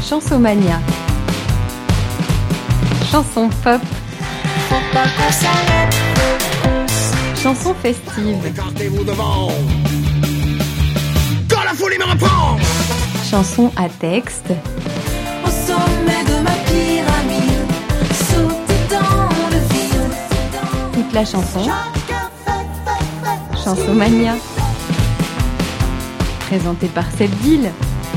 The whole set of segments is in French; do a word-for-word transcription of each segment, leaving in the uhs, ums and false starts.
Chansomania. Chanson pop. Chanson festive. Écartez-vous devant. Quand la folie me reprend. Chanson à texte. Au sommet de ma pyramide, sauter dans le vide. Toute la chanson. Chansomania. Présentée par cette ville.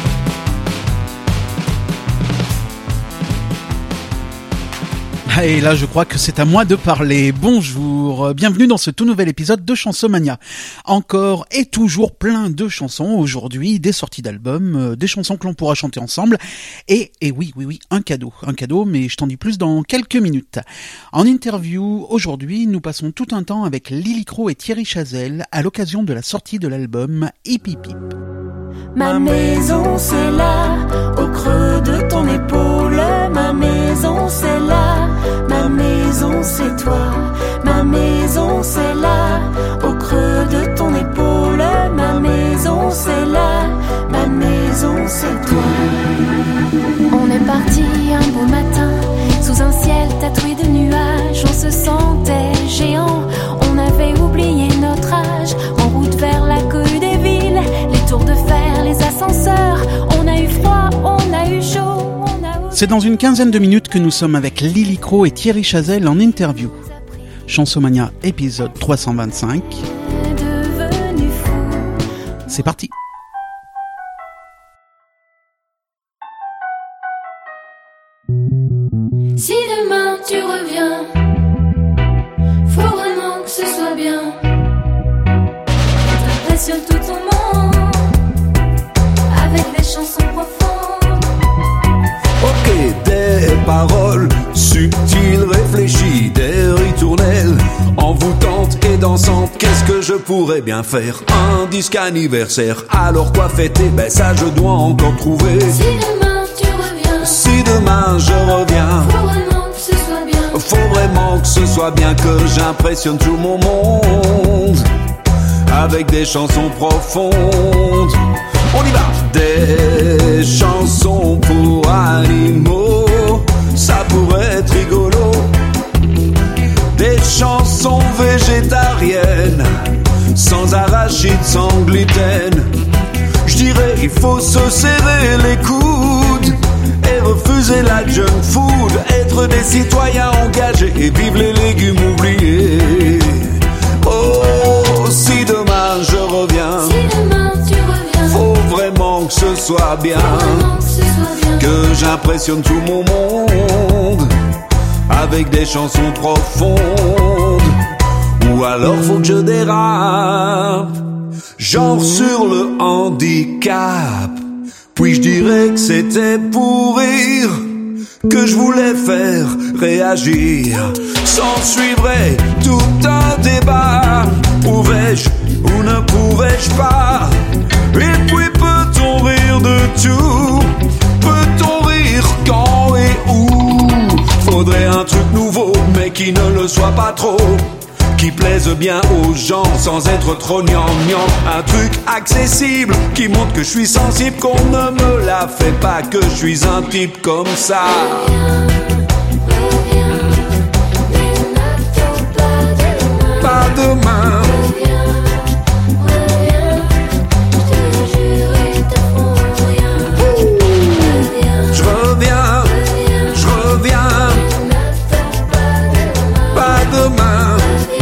Et là, je crois que c'est à moi de parler. Bonjour, bienvenue dans ce tout nouvel épisode de Chansomania. Encore et toujours plein de chansons aujourd'hui, des sorties d'albums, des chansons que l'on pourra chanter ensemble. Et, et oui, oui, oui, un cadeau. Un cadeau, mais je t'en dis plus dans quelques minutes. En interview, aujourd'hui, nous passons tout un temps avec Lily Crow et Thierry Chazelle à l'occasion de la sortie de l'album Hip Hip Hip. Ma maison c'est là, au creux de ton épaule. Ma maison c'est là, ma maison c'est toi. Ma maison c'est là, au creux de ton épaule. Ma maison c'est là, ma maison c'est toi. On est parti un beau matin, sous un ciel tatoué de nuages. On se sentait géant, on avait oublié notre âge. En route vers la cohue des villes, les tours de fer, les ascenseurs. On a eu froid, on a eu chaud, on a... C'est dans une quinzaine de minutes que nous sommes avec Lily Crow et Thierry Chazelle en interview. Chansomania épisode trois cent vingt-cinq. C'est parti. Si demain tu reviens, faut vraiment que ce soit bien. T'impressionnes tout ton monde avec des chansons profondes. Ok, des paroles subtiles, réfléchies, des ritournelles envoûtantes et dansantes. Qu'est-ce que je pourrais bien faire? Un disque anniversaire. Alors quoi fêter? Ben ça je dois encore trouver. Si demain tu reviens, Si demain je reviens, faut vraiment que ce soit bien. faut vraiment que ce soit bien, que j'impressionne tout mon monde avec des chansons profondes. On y va. Des chansons pour animaux, ça pourrait être rigolo. Des chansons végétariennes, sans arachides, sans gluten. Je dirais il faut se serrer les coudes et refuser la junk food. Être des citoyens engagés et vivre les légumes oubliés. Oh, si demain je reviens, Si demain tu reviens, faut vraiment que ce soit bien, vraiment que ce soit bien. que j'impressionne tout mon monde avec des chansons profondes. Ou alors faut que je dérape, genre sur le handicap. Puis je dirais que c'était pour rire, que je voulais faire réagir. S'en suivrait tout un débat. Pouvais-je ou ne pouvais-je pas? Et puis peut-on rire de tout? Peut-on rire quand et où? Faudrait un truc nouveau, mais qui ne le soit pas trop, qui plaise bien aux gens sans être trop gnangnan. Un truc accessible qui montre que je suis sensible, qu'on ne me la fait pas, que je suis un type comme ça. Pas demain. Je reviens, je reviens. Pas demain.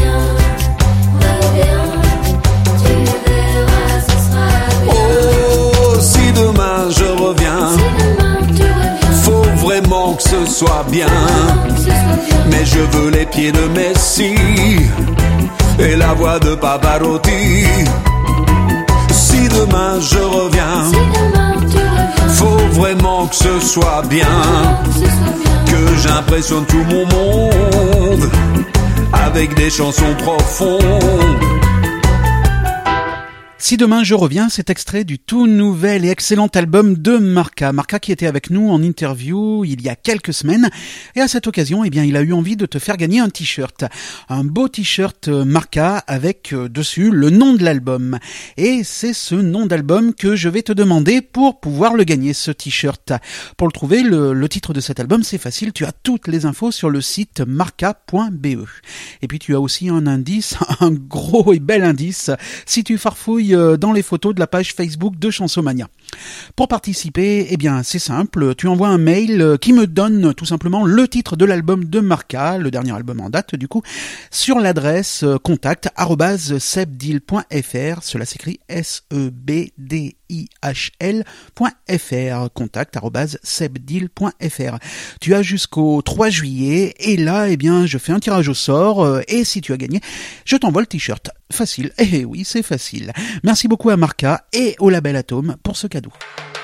Oh, si demain je reviens, faut vraiment que ce soit bien. Mais je veux les pieds de Messi et la voix de Pavarotti. Si demain je reviens, faut vraiment que ce soit bien, que j'impressionne tout mon monde avec des chansons profondes. Si demain je reviens, c'est extrait du tout nouvel et excellent album de Marca. Marca qui était avec nous en interview il y a quelques semaines. Et à cette occasion, eh bien, il a eu envie de te faire gagner un t-shirt. Un beau t-shirt Marca avec euh, dessus le nom de l'album. Et c'est ce nom d'album que je vais te demander pour pouvoir le gagner, ce t-shirt. Pour le trouver, le, le titre de cet album, c'est facile. Tu as toutes les infos sur le site marca point b e. Et puis tu as aussi un indice, un gros et bel indice, si tu farfouilles dans les photos de la page Facebook de Chansomania. Pour participer, eh bien, c'est simple. Tu envoies un mail qui me donne tout simplement le titre de l'album de Marca, le dernier album en date, du coup, sur l'adresse contact arobase sebdil point f r. Cela s'écrit S E B D I H L point F R. Contact arobase sebdil point F R. Tu as jusqu'au trois juillet et là, eh bien, je fais un tirage au sort et si tu as gagné, je t'envoie le t-shirt. Facile. Eh oui, c'est facile. Merci beaucoup à Marca et au label Atome pour ce cadeau.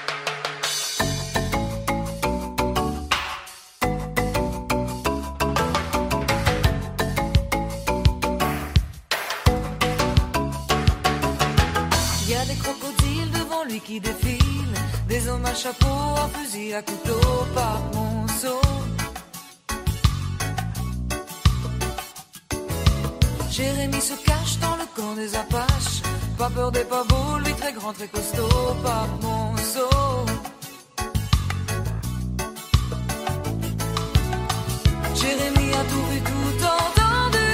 Il y a des crocodiles devant lui qui défilent, des hommes à chapeau, un fusil à couteau par monceau. Jérémy se cache dans le camp des Apaches, pas peur des pavots, lui très grand, très costaud par monceau. Jérémy a tout vu, tout entendu,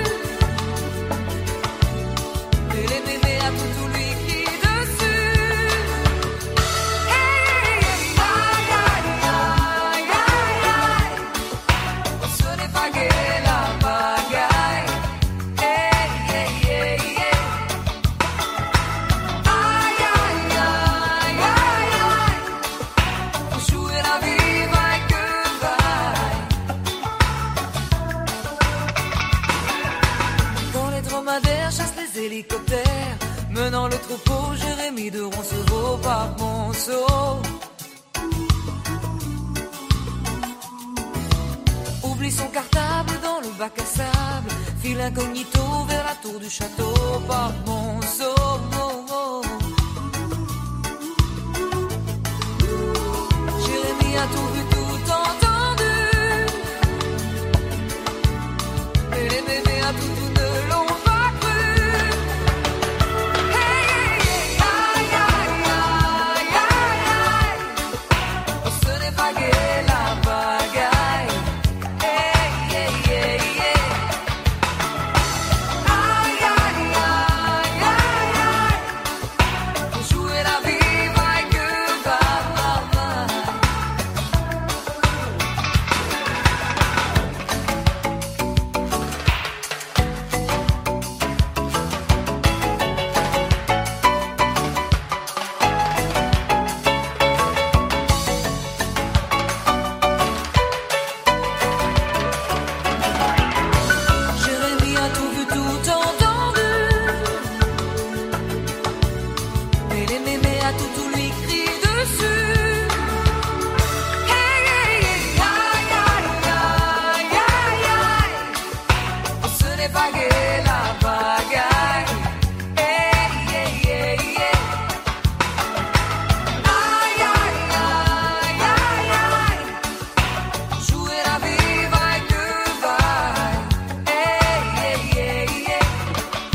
et les mémés à tout, tout lui crie dessus. Hey, hey, aïe, aïe, aïe, aïe, aïe, ce n'est pas gai la bagaille. Chasse les hélicoptères, menant le troupeau, Jérémy de Roncevaux par monceau. Oublie son cartable dans le bac à sable, file incognito vers la tour du château par monceau. Jérémy a tout vu, tout entendu, et les bébés à tout, tout de l'ont pas.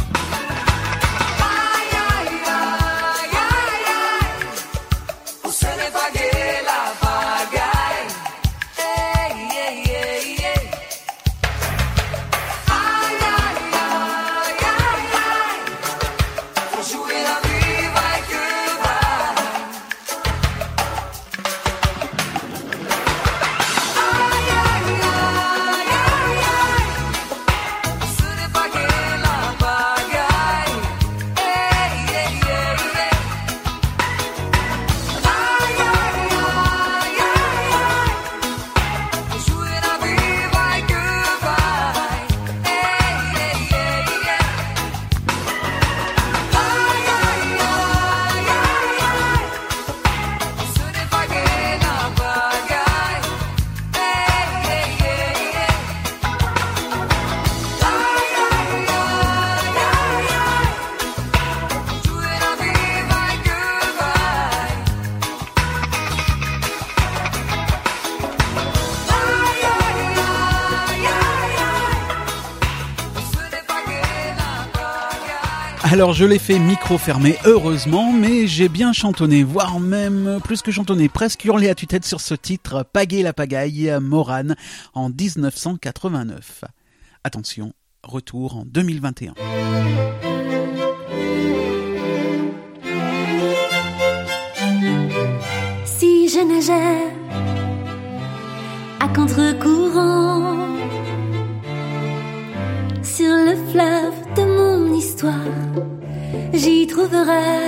Say Alors je l'ai fait micro fermé, heureusement, mais j'ai bien chantonné, voire même plus que chantonné, presque hurlé à tue-tête sur ce titre Pagaie la pagaille, Morane, en dix-neuf cent quatre-vingt-neuf. Attention, retour en deux mille vingt et un. Si je nageais à contre-courant sur le fleuve de mon histoire, j'y trouverais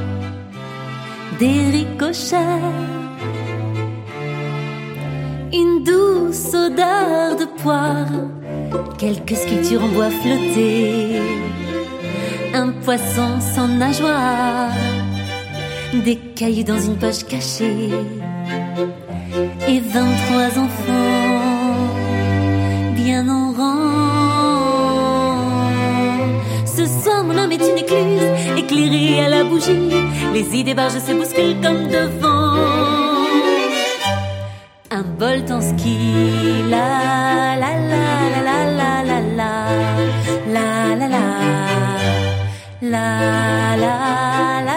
des ricochets, une douce odeur de poire, quelques sculptures en bois flottées, un poisson sans nageoire, des cailloux dans une poche cachée et vingt-trois enfants bien en rang. Ce soir mon âme est une écluse éclairée à la bougie, les idées barges se bousculent comme devant un bolt en ski. La la la la la la la la la la la la la la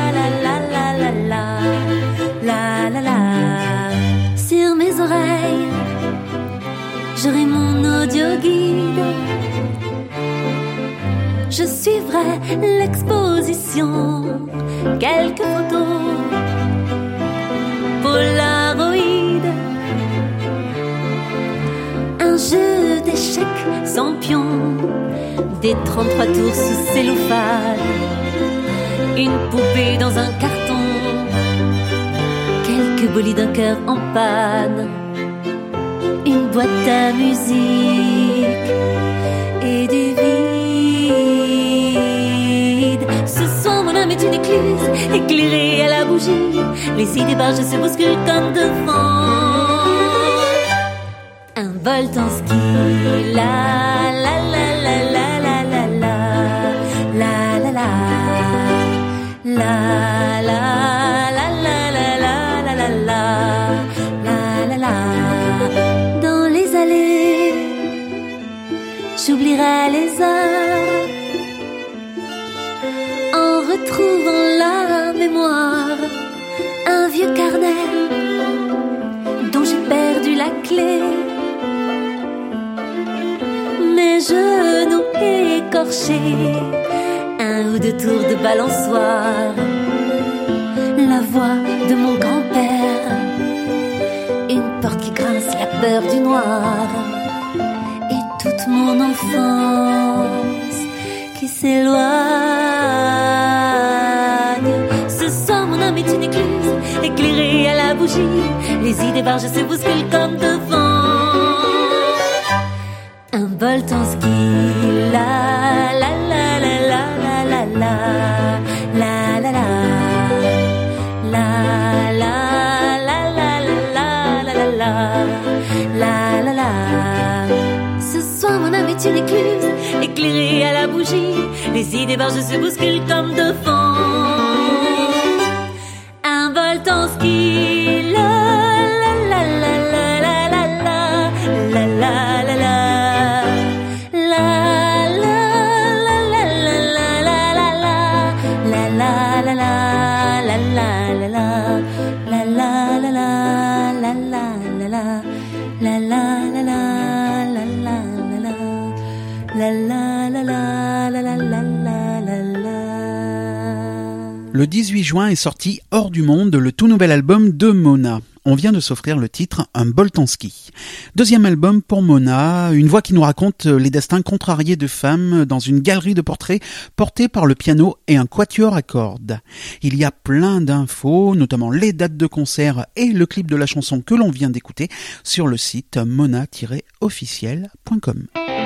la la la. Sur mes oreilles, j'aurai mon audio guide. Je suivrai l'exposition, quelques photos Polaroid, un jeu d'échecs sans pion, des trente-trois tours sous cellophane, une poupée dans un carton, quelques bolides d'un cœur en panne, une boîte à musique et du vide. Ce soir mon âme est une écluse éclairée à la bougie, les idées barges se bousculent comme devant un bolt en ski. La la la la la la la la la la la la la la la la la. Dans les allées, j'oublierai les heures en retrouvant la mémoire, un vieux carnet dont j'ai perdu la clé, mes genoux écorchés, un ou deux tours de balançoire, la voix de mon grand-père, une porte qui grince, la peur du noir, et toute mon enfance qui s'éloigne. Ce soir mon âme est une écluse éclairée à la bougie, les idées barges se bousculent comme devant un bolt en ski. La la la la la la la la la la la la la la la la la la la la. Ce soir mon âme est une écluse éclairée à la bougie, les idées barges se bousculent comme devant un bolt en ski. La la la la la la la la la la la. Le dix-huit juin est sorti Hors du monde, le tout nouvel album de Mona. On vient de s'offrir le titre Un bolt en ski. Deuxième album pour Mona, une voix qui nous raconte les destins contrariés de femmes dans une galerie de portraits portée par le piano et un quatuor à cordes. Il y a plein d'infos, notamment les dates de concert et le clip de la chanson que l'on vient d'écouter sur le site mona tiret officiel point com.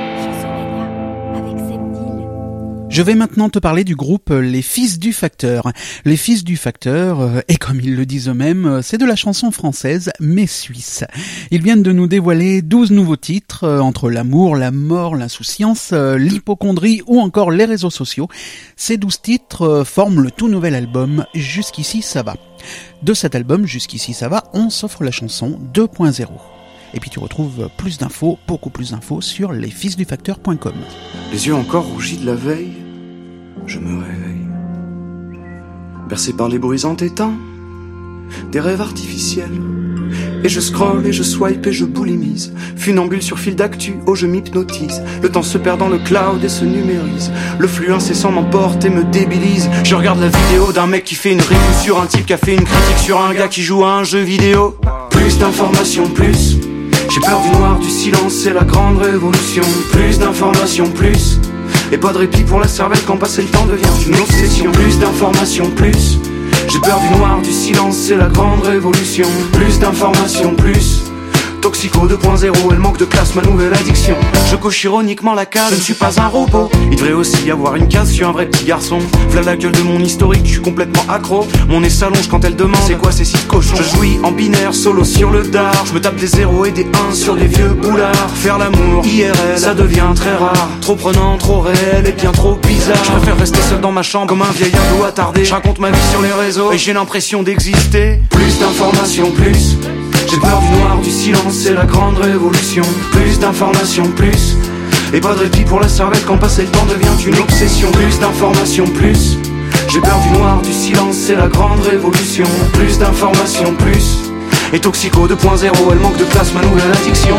Je vais maintenant te parler du groupe Les Fils du Facteur. Les Fils du Facteur, et comme ils le disent eux-mêmes, c'est de la chanson française, mais suisse. Ils viennent de nous dévoiler douze nouveaux titres, entre l'amour, la mort, l'insouciance, l'hypocondrie ou encore les réseaux sociaux. Ces douze titres forment le tout nouvel album Jusqu'ici ça va. De cet album Jusqu'ici ça va, on s'offre la chanson deux point zéro. Et puis tu retrouves plus d'infos, beaucoup plus d'infos sur les fils du facteur point com. Les yeux encore rougis de la veille, je me réveille, bercé par les bruits entêtants des rêves artificiels. Et je scrolle et je swipe et je boulimise, funambule sur fil d'actu, oh je m'hypnotise. Le temps se perd dans le cloud et se numérise. Le flux incessant m'emporte et me débilise. Je regarde la vidéo d'un mec qui fait une review sur un type qui a fait une critique sur un gars qui joue à un jeu vidéo. Plus d'informations, plus. J'ai peur du noir, du silence, c'est la grande révolution. Plus d'informations, plus. Et pas de répit pour la cervelle quand passer le temps devient une obsession. Plus d'informations, plus. J'ai peur du noir, du silence, c'est la grande révolution. Plus d'informations, plus. Toxico deux point zéro, elle manque de classe, ma nouvelle addiction. Je coche ironiquement la case, je ne suis pas un robot. Il devrait aussi y avoir une case, je suis un vrai petit garçon. V'là la gueule de mon historique, je suis complètement accro. Mon nez s'allonge quand elle demande c'est quoi ces six cochons. Je jouis en binaire, solo sur le dard. Je me tape des zéros et des uns sur des vieux boulards. Faire l'amour, I R L, ça devient très rare. Trop prenant, trop réel et bien trop bizarre. Je préfère rester seul dans ma chambre comme un vieil ado attardé. Je raconte ma vie sur les réseaux et j'ai l'impression d'exister. Plus d'informations, plus. J'ai peur du noir, du silence, c'est la grande révolution. Plus d'informations, plus. Et pas de répit pour la cervelle quand passer le temps devient une obsession. Plus d'informations, plus. J'ai peur du noir, du silence, c'est la grande révolution. Plus d'informations, plus. Et Toxico deux point zéro, elle manque de place, ma nouvelle addiction.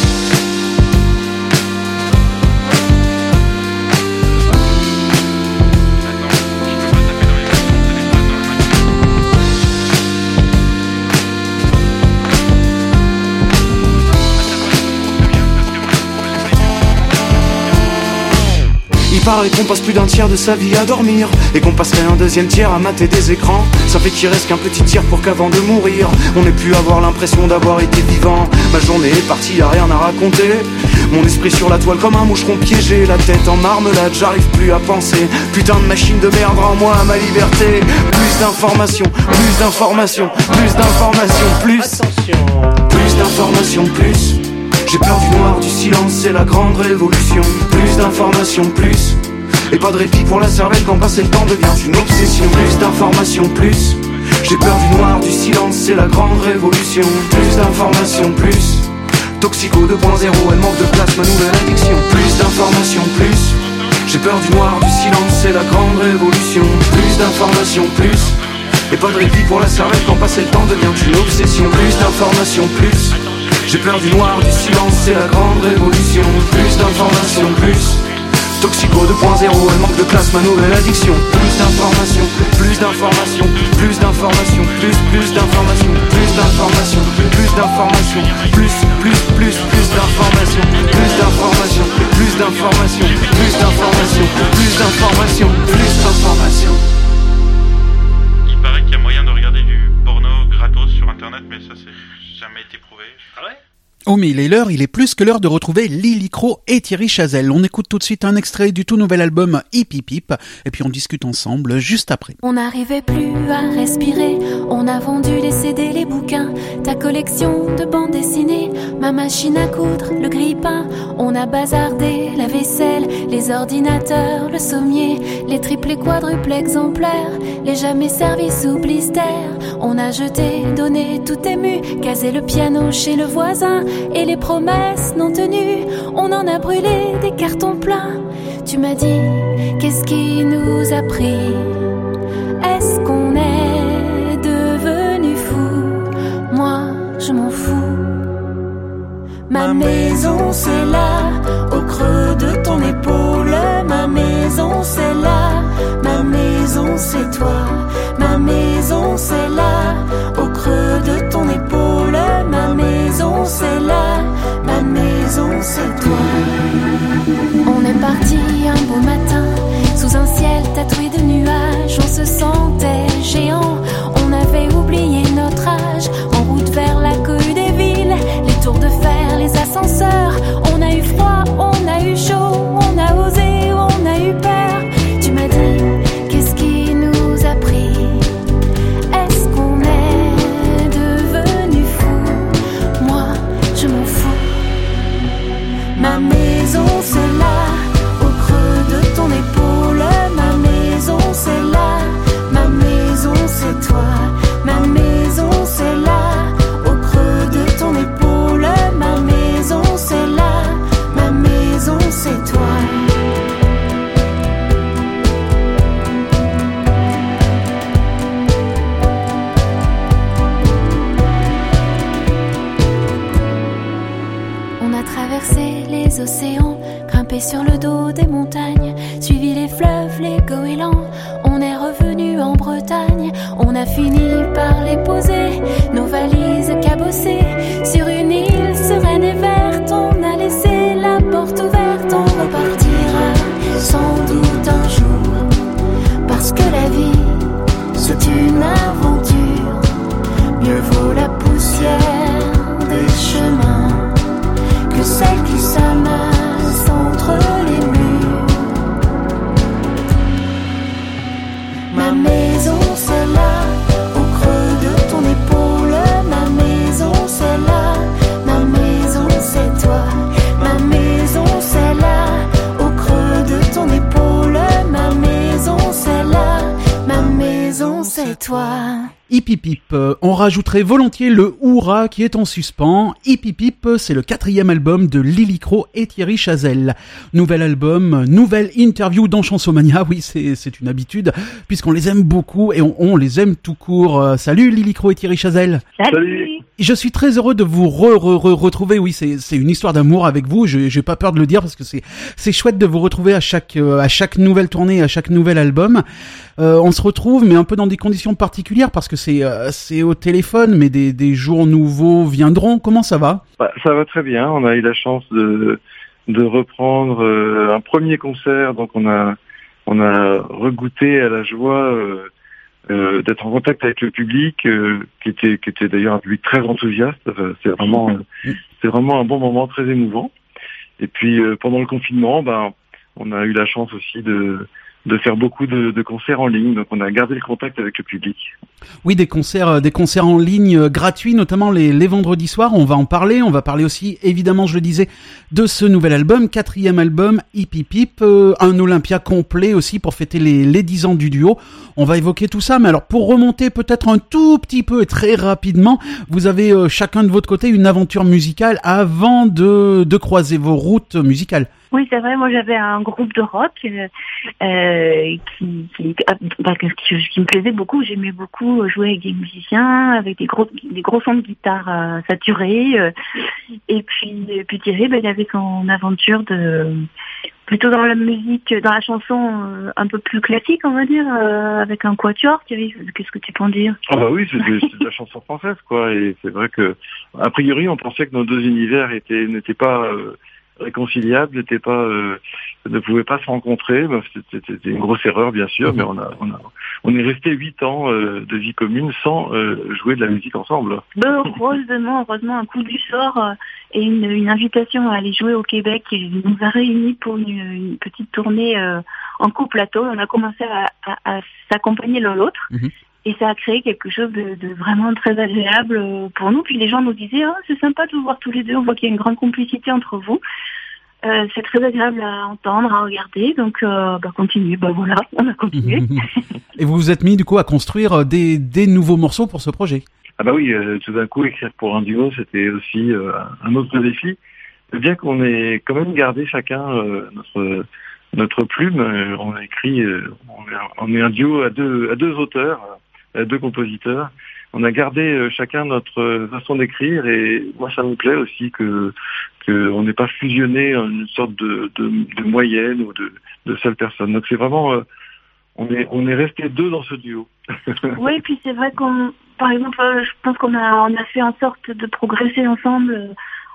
Il paraît qu'on passe plus d'un tiers de sa vie à dormir et qu'on passerait un deuxième tiers à mater des écrans. Ça fait qu'il reste qu'un petit tir pour qu'avant de mourir on ait pu avoir l'impression d'avoir été vivant. Ma journée est partie, y'a rien à raconter. Mon esprit sur la toile comme un moucheron piégé. La tête en marmelade, j'arrive plus à penser. Putain de machine de merde, rends-moi ma liberté. Plus d'informations, plus d'informations, plus d'informations, plus. Attention. Plus d'informations, plus. J'ai peur du noir, du silence, c'est la grande révolution. Plus d'informations, plus. Et pas de répit pour la cervelle quand passer le temps devient une obsession. Plus d'informations, plus. J'ai peur du noir, du silence, c'est la grande révolution. Plus d'informations, plus. Toxico deux point zéro, elle manque de place, ma nouvelle addiction. Plus d'informations, plus. J'ai peur du noir, du silence, c'est la grande révolution. Plus d'informations, plus. Et pas de répit pour la cervelle quand passer le temps devient une obsession. Plus d'informations, plus. J'ai peur du noir, du silence, c'est la grande révolution. Plus d'informations, plus. Toxico deux point zéro, elle manque de classe, ma nouvelle addiction. Plus d'informations, plus d'informations, plus d'informations, plus, plus d'informations, plus d'informations, plus d'informations, plus, plus, plus, plus d'informations, plus d'informations, plus d'informations, plus d'informations, plus d'informations, plus d'informations. Il paraît qu'il y a moyen de regarder du porno gratos sur internet, mais ça c'est jamais été prouvé. Ah ouais? Oh mais il est l'heure, il est plus que l'heure de retrouver Lily Crow et Thierry Chazelle. On écoute tout de suite un extrait du tout nouvel album Hip Hip Hip et puis on discute ensemble juste après. On n'arrivait plus à respirer, on a vendu les C D, les bouquins, ta collection de bandes dessinées, ma machine à coudre, le grille-pain. On a bazardé la vaisselle, les ordinateurs, le sommier, les triples et quadruples exemplaires, les jamais servis sous blister. On a jeté, donné, tout ému, casé le piano chez le voisin et les promesses non tenues. On en a brûlé des cartons pleins. Tu m'as dit, qu'est-ce qui nous a pris? Est-ce qu'on est devenu fou? Moi, je m'en fous. Ma maison c'est là, au creux de ton épaule. Ma maison c'est là, ma maison c'est toi. Ma maison c'est là, au creux de ton épaule. Ma maison c'est là, ma maison c'est toi. On est parti un beau matin, sous un ciel tatoué de nuages. On se sentait géant, on avait oublié notre âge. En route vers la cohue des villes, les tours de fer, les ascenseurs. On a eu froid, on a eu chaud, on a osé, on a eu peur. Tu m'as dit, qu'est-ce qui nous a allé sur le dos des montagnes, suivi les fleuves, les goélands. On est revenu en Bretagne, on a fini par les poser, nos valises cabossées sur une île sereine et verte. On a laissé la porte ouverte, on repartira sans doute un jour, parce que la vie c'est une aventure. Mieux vaut la poussière des chemins que celle qui s'amasse entre les murs. Ma maison c'est là, au creux de ton épaule. Ma maison c'est là, ma maison c'est toi. Ma maison c'est là, au creux de ton épaule. Ma maison c'est là, ma maison c'est toi. Hip Hip Hip, euh, on rajouterait volontiers le Hourra qui est en suspens. Hip Hip Hip, c'est le quatrième album de Lily Crow et Thierry Chazelle. Nouvel album, nouvelle interview dans Chansomania, oui c'est, c'est une habitude, puisqu'on les aime beaucoup et on, on les aime tout court. Euh, salut Lily Crow et Thierry Chazelle. Salut. Je suis très heureux de vous re, re, re, retrouver, oui c'est, c'est une histoire d'amour avec vous, je, j'ai pas peur de le dire parce que c'est, c'est chouette de vous retrouver à chaque, euh, à chaque nouvelle tournée, à chaque nouvel album. Euh, on se retrouve, mais un peu dans des conditions particulières parce que c'est euh, c'est au téléphone, mais des, des jours nouveaux viendront. Comment ça va ? Bah, ça va très bien. On a eu la chance de de reprendre euh, un premier concert, donc on a on a regoûté à la joie euh, euh, d'être en contact avec le public, euh, qui était qui était d'ailleurs un public très enthousiaste. Enfin, c'est vraiment euh, c'est vraiment un bon moment, très émouvant. Et puis euh, pendant le confinement, ben on a eu la chance aussi de de faire beaucoup de, de concerts en ligne, donc on a gardé le contact avec le public. Oui, des concerts, des concerts en ligne euh, gratuits, notamment les, les vendredis soirs. On va en parler. On va parler aussi, évidemment, je le disais, de ce nouvel album, quatrième album, Hip Hip Hip, euh, un Olympia complet aussi pour fêter les, les dix ans du duo. On va évoquer tout ça. Mais alors, pour remonter peut-être un tout petit peu et très rapidement, vous avez euh, chacun de votre côté une aventure musicale avant de, de croiser vos routes musicales. Oui, c'est vrai. Moi, j'avais un groupe de rock euh, euh, qui, qui, bah, qui, qui me plaisait beaucoup. J'aimais beaucoup jouer avec des musiciens, avec des gros, des gros sons de guitare euh, saturés. Euh, et puis, et puis Thierry, bah, il avait son aventure de plutôt dans la musique, dans la chanson euh, un peu plus classique, on va dire, euh, avec un quatuor. Thierry, qu'est-ce que tu peux en dire ? Ah bah oui, c'est de, c'est de la chanson française, quoi. Et c'est vrai que, a priori, on pensait que nos deux univers étaient n'étaient pas euh, réconciliables, n'étaient pas, euh, ne pouvaient pas se rencontrer. Bah, c'était, c'était une grosse erreur, bien sûr, mais on a, on a, on est resté huit ans euh, de vie commune sans euh, jouer de la musique ensemble. Ben, heureusement, heureusement, un coup du sort euh, et une, une invitation à aller jouer au Québec nous a réunis pour une, une petite tournée euh, en coplateau. On a commencé à, à, à s'accompagner l'un l'autre. Mmh. Et ça a créé quelque chose de, de vraiment très agréable pour nous. Puis les gens nous disaient oh, « c'est sympa de vous voir tous les deux, on voit qu'il y a une grande complicité entre vous. Euh, » C'est très agréable à entendre, à regarder. Donc, euh, bah, continuez. Bah voilà, on a continué. Et vous vous êtes mis du coup à construire des, des nouveaux morceaux pour ce projet ? Ah bah oui, euh, tout d'un coup, écrire pour un duo, c'était aussi euh, un autre défi. Bien qu'on ait quand même gardé chacun euh, notre notre plume, euh, on a écrit, euh, on, est, on est un duo à deux à deux auteurs. À deux compositeurs. On a gardé euh, chacun notre façon d'écrire et moi ça me plaît aussi que que on n'ait pas fusionné en une sorte de, de, de moyenne ou de, de seule personne. Donc c'est vraiment euh, on est on est resté deux dans ce duo. Oui, et puis c'est vrai qu'on par exemple je pense qu'on a on a fait en sorte de progresser ensemble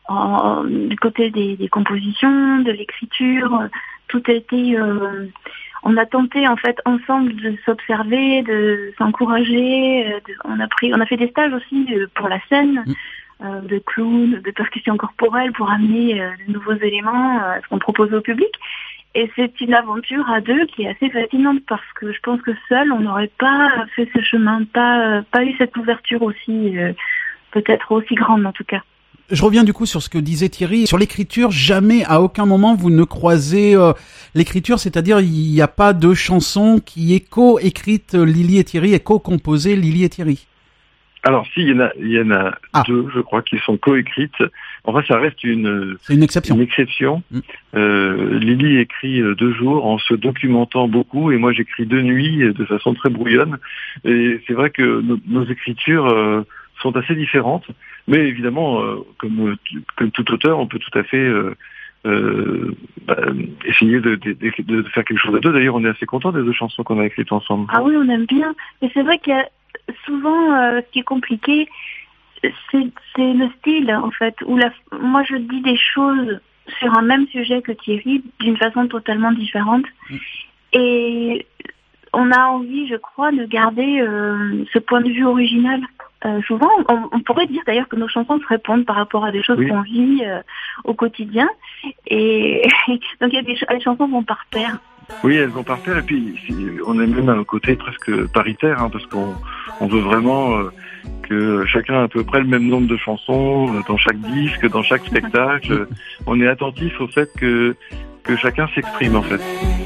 en, du côté des, des compositions, de l'écriture. Tout a été euh, on a tenté en fait ensemble de s'observer, de s'encourager. De, on a pris, on a fait des stages aussi pour la scène, mmh. euh, de clown, de percussion corporelle pour amener euh, de nouveaux éléments à euh, ce qu'on propose au public. Et c'est une aventure à deux qui est assez fascinante parce que je pense que seul on n'aurait pas fait ce chemin, pas pas eu cette ouverture aussi euh, peut-être aussi grande en tout cas. Je reviens du coup sur ce que disait Thierry. Sur l'écriture, jamais, à aucun moment, vous ne croisez euh, l'écriture, c'est-à-dire il n'y a pas de chanson qui est co-écrite Lily et Thierry et co-composée Lily et Thierry. Alors si, il y en a, il y en a ah. deux, je crois, qui sont co-écrites. Enfin, ça reste une, c'est une exception. Une exception. Mmh. Euh, Lily écrit deux jours en se documentant beaucoup et moi j'écris deux nuits de façon très brouillonne. Et c'est vrai que nos, nos écritures euh, sont assez différentes. Mais évidemment, euh, comme, comme tout auteur, on peut tout à fait euh, euh, bah, essayer de, de, de, de faire quelque chose à deux. D'ailleurs, on est assez contents des deux chansons qu'on a écrites ensemble. Ah oui, on aime bien. Mais c'est vrai qu'il y a souvent, euh, ce qui est compliqué, c'est, c'est le style, en fait. Où la, moi, je dis des choses sur un même sujet que Thierry, d'une façon totalement différente. Mmh. Et on a envie, je crois, de garder euh, ce point de vue original. Euh, souvent, on, on pourrait dire d'ailleurs que nos chansons se répondent par rapport à des choses oui. qu'on vit euh, au quotidien. Et donc, il y a des ch- les chansons vont par paire. Oui, elles vont par paire. Et puis, on est même à un côté presque paritaire, hein, parce qu'on on veut vraiment euh, que chacun ait à peu près le même nombre de chansons euh, dans chaque disque, dans chaque spectacle. On est attentif au fait que, que chacun s'exprime, en fait.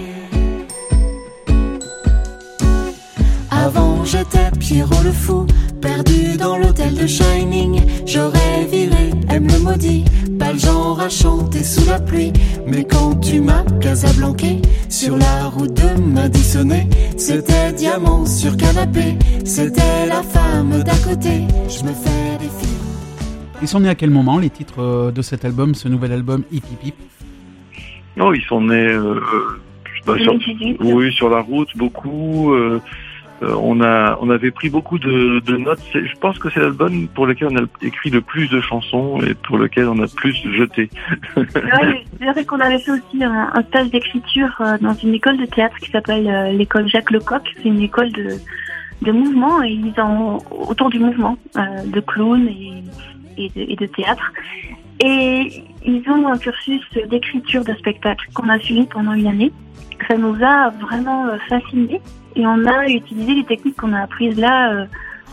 Avant j'étais Pierrot le fou, perdu dans l'hôtel de Shining. J'aurais viré, aime le maudit, pas le genre à chanter sous la pluie. Mais quand tu m'as casablanqué, sur la route de Madisonnet, c'était diamant sur canapé, c'était la femme d'à côté. Je me fais des films. Ils sont nés à quel moment, les titres de cet album, ce nouvel album Hip Hip Hip? Non, ils sont nés euh, bah, sur, oui, sur la route, beaucoup... Euh, Euh, on a, on avait pris beaucoup de, de notes. C'est, je pense que c'est l'album pour lequel on a écrit le plus de chansons et pour lequel on a plus jeté. Ouais, c'est vrai qu'on avait fait aussi un, un stage d'écriture euh, dans une école de théâtre qui s'appelle euh, l'école Jacques Lecoq. C'est une école de, de mouvement et ils ont autour du mouvement euh, de clown et, et, de, et de théâtre. Et ils ont un cursus d'écriture de spectacle qu'on a suivi pendant une année. Ça nous a vraiment euh, fascinés. Et on a utilisé les techniques qu'on a apprises là, euh,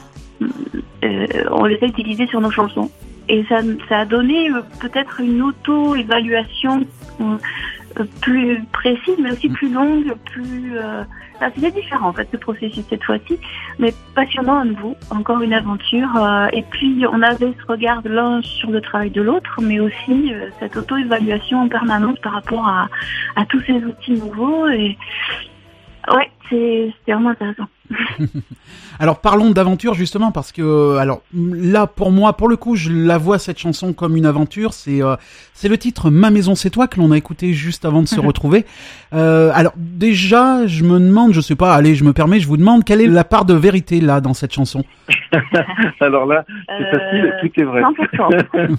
euh, on les a utilisées sur nos chansons. Et ça, ça a donné euh, peut-être une auto-évaluation euh, plus précise, mais aussi plus longue, plus... Euh, ça, c'est différent en fait, ce processus cette fois-ci, mais passionnant à nouveau, encore une aventure. Euh, et puis on avait ce regard de l'un sur le travail de l'autre, mais aussi euh, cette auto-évaluation en permanence par rapport à, à tous ces outils nouveaux. Et ouais, c'est, c'est vraiment intéressant. Alors parlons d'aventure justement parce que alors là pour moi pour le coup je la vois cette chanson comme une aventure. C'est euh, c'est le titre Ma maison c'est toi que l'on a écouté juste avant de se retrouver. Euh, alors déjà je me demande, je sais pas, allez je me permets, je vous demande quelle est la part de vérité là dans cette chanson. Alors là c'est euh, facile, tout est vrai. cent pour cent.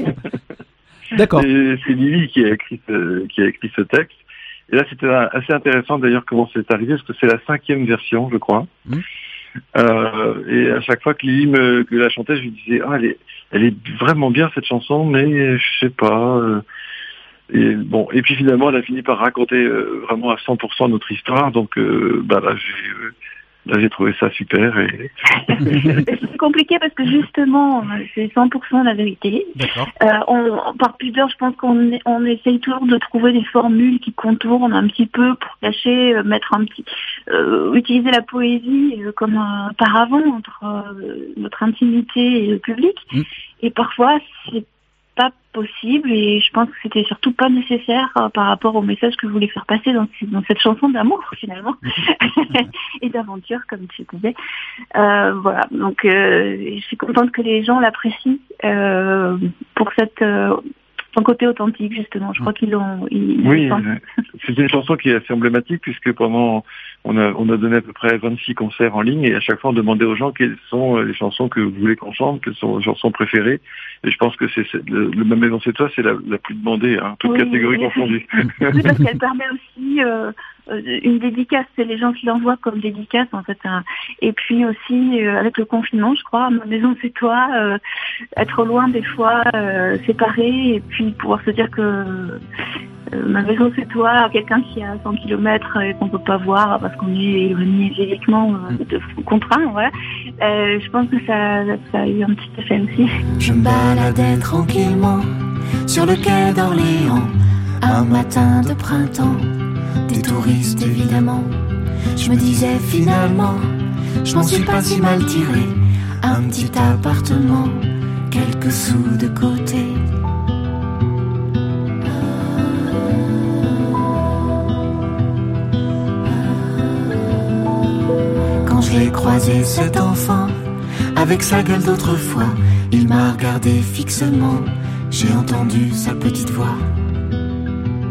D'accord. C'est, c'est Lily qui a écrit ce, qui a écrit ce texte. Et là, c'était assez intéressant d'ailleurs comment c'est arrivé, parce que c'est la cinquième version, je crois. Mmh. Euh, et à chaque fois que Lily me, que la chantait, je lui disais, ah, elle est, elle est vraiment bien cette chanson, mais je sais pas. Euh, et bon, et puis finalement, elle a fini par raconter euh, vraiment à cent pour cent notre histoire. Donc, euh, bah là, j'ai, euh, là, j'ai trouvé ça super. Et... c'est compliqué parce que justement, c'est cent pour cent la vérité. D'accord. Euh, on, par pudeur, je pense qu'on on essaye toujours de trouver des formules qui contournent un petit peu pour cacher, euh, mettre un petit, euh, utiliser la poésie euh, comme un paravent entre euh, notre intimité et le public. Mmh. Et parfois, c'est pas possible et je pense que c'était surtout pas nécessaire euh, par rapport au message que je voulais faire passer dans, dans cette chanson d'amour finalement et d'aventure comme tu disais. Euh, voilà, donc euh, je suis contente que les gens l'apprécient euh, pour cette euh, son côté authentique justement. Je crois qu'ils l'ont. Ils, oui, ils c'est une chanson qui est assez emblématique puisque pendant on a on a donné à peu près vingt-six concerts en ligne et à chaque fois on demandait aux gens quelles sont les chansons que vous voulez qu'on chante, quelles sont les chansons préférées. Et je pense que c'est, c'est le, le Ma maison c'est toi, c'est la, la plus demandée, hein, toutes oui, catégories confondues. Oui, parce qu'elle permet aussi euh, une dédicace, c'est les gens qui l'envoient comme dédicace en fait. Hein. Et puis aussi euh, avec le confinement, je crois, Ma maison c'est toi, euh, être loin des fois, euh, séparés, et puis pouvoir se dire que euh, Ma maison c'est toi, quelqu'un qui est à cent kilomètres et qu'on peut pas voir parce qu'on est éloigné physiquement, euh, de, contraint, voilà. Euh, je pense que ça, ça a eu un petit effet aussi. Je me baladais tranquillement sur le quai d'Orléans, un matin de printemps, des touristes évidemment. Je me disais finalement, je m'en suis pas si mal tiré, un petit appartement, quelques sous de côté. Quand je l'ai croisé cet enfant, avec sa gueule d'autrefois, il m'a regardé fixement, j'ai entendu sa petite voix.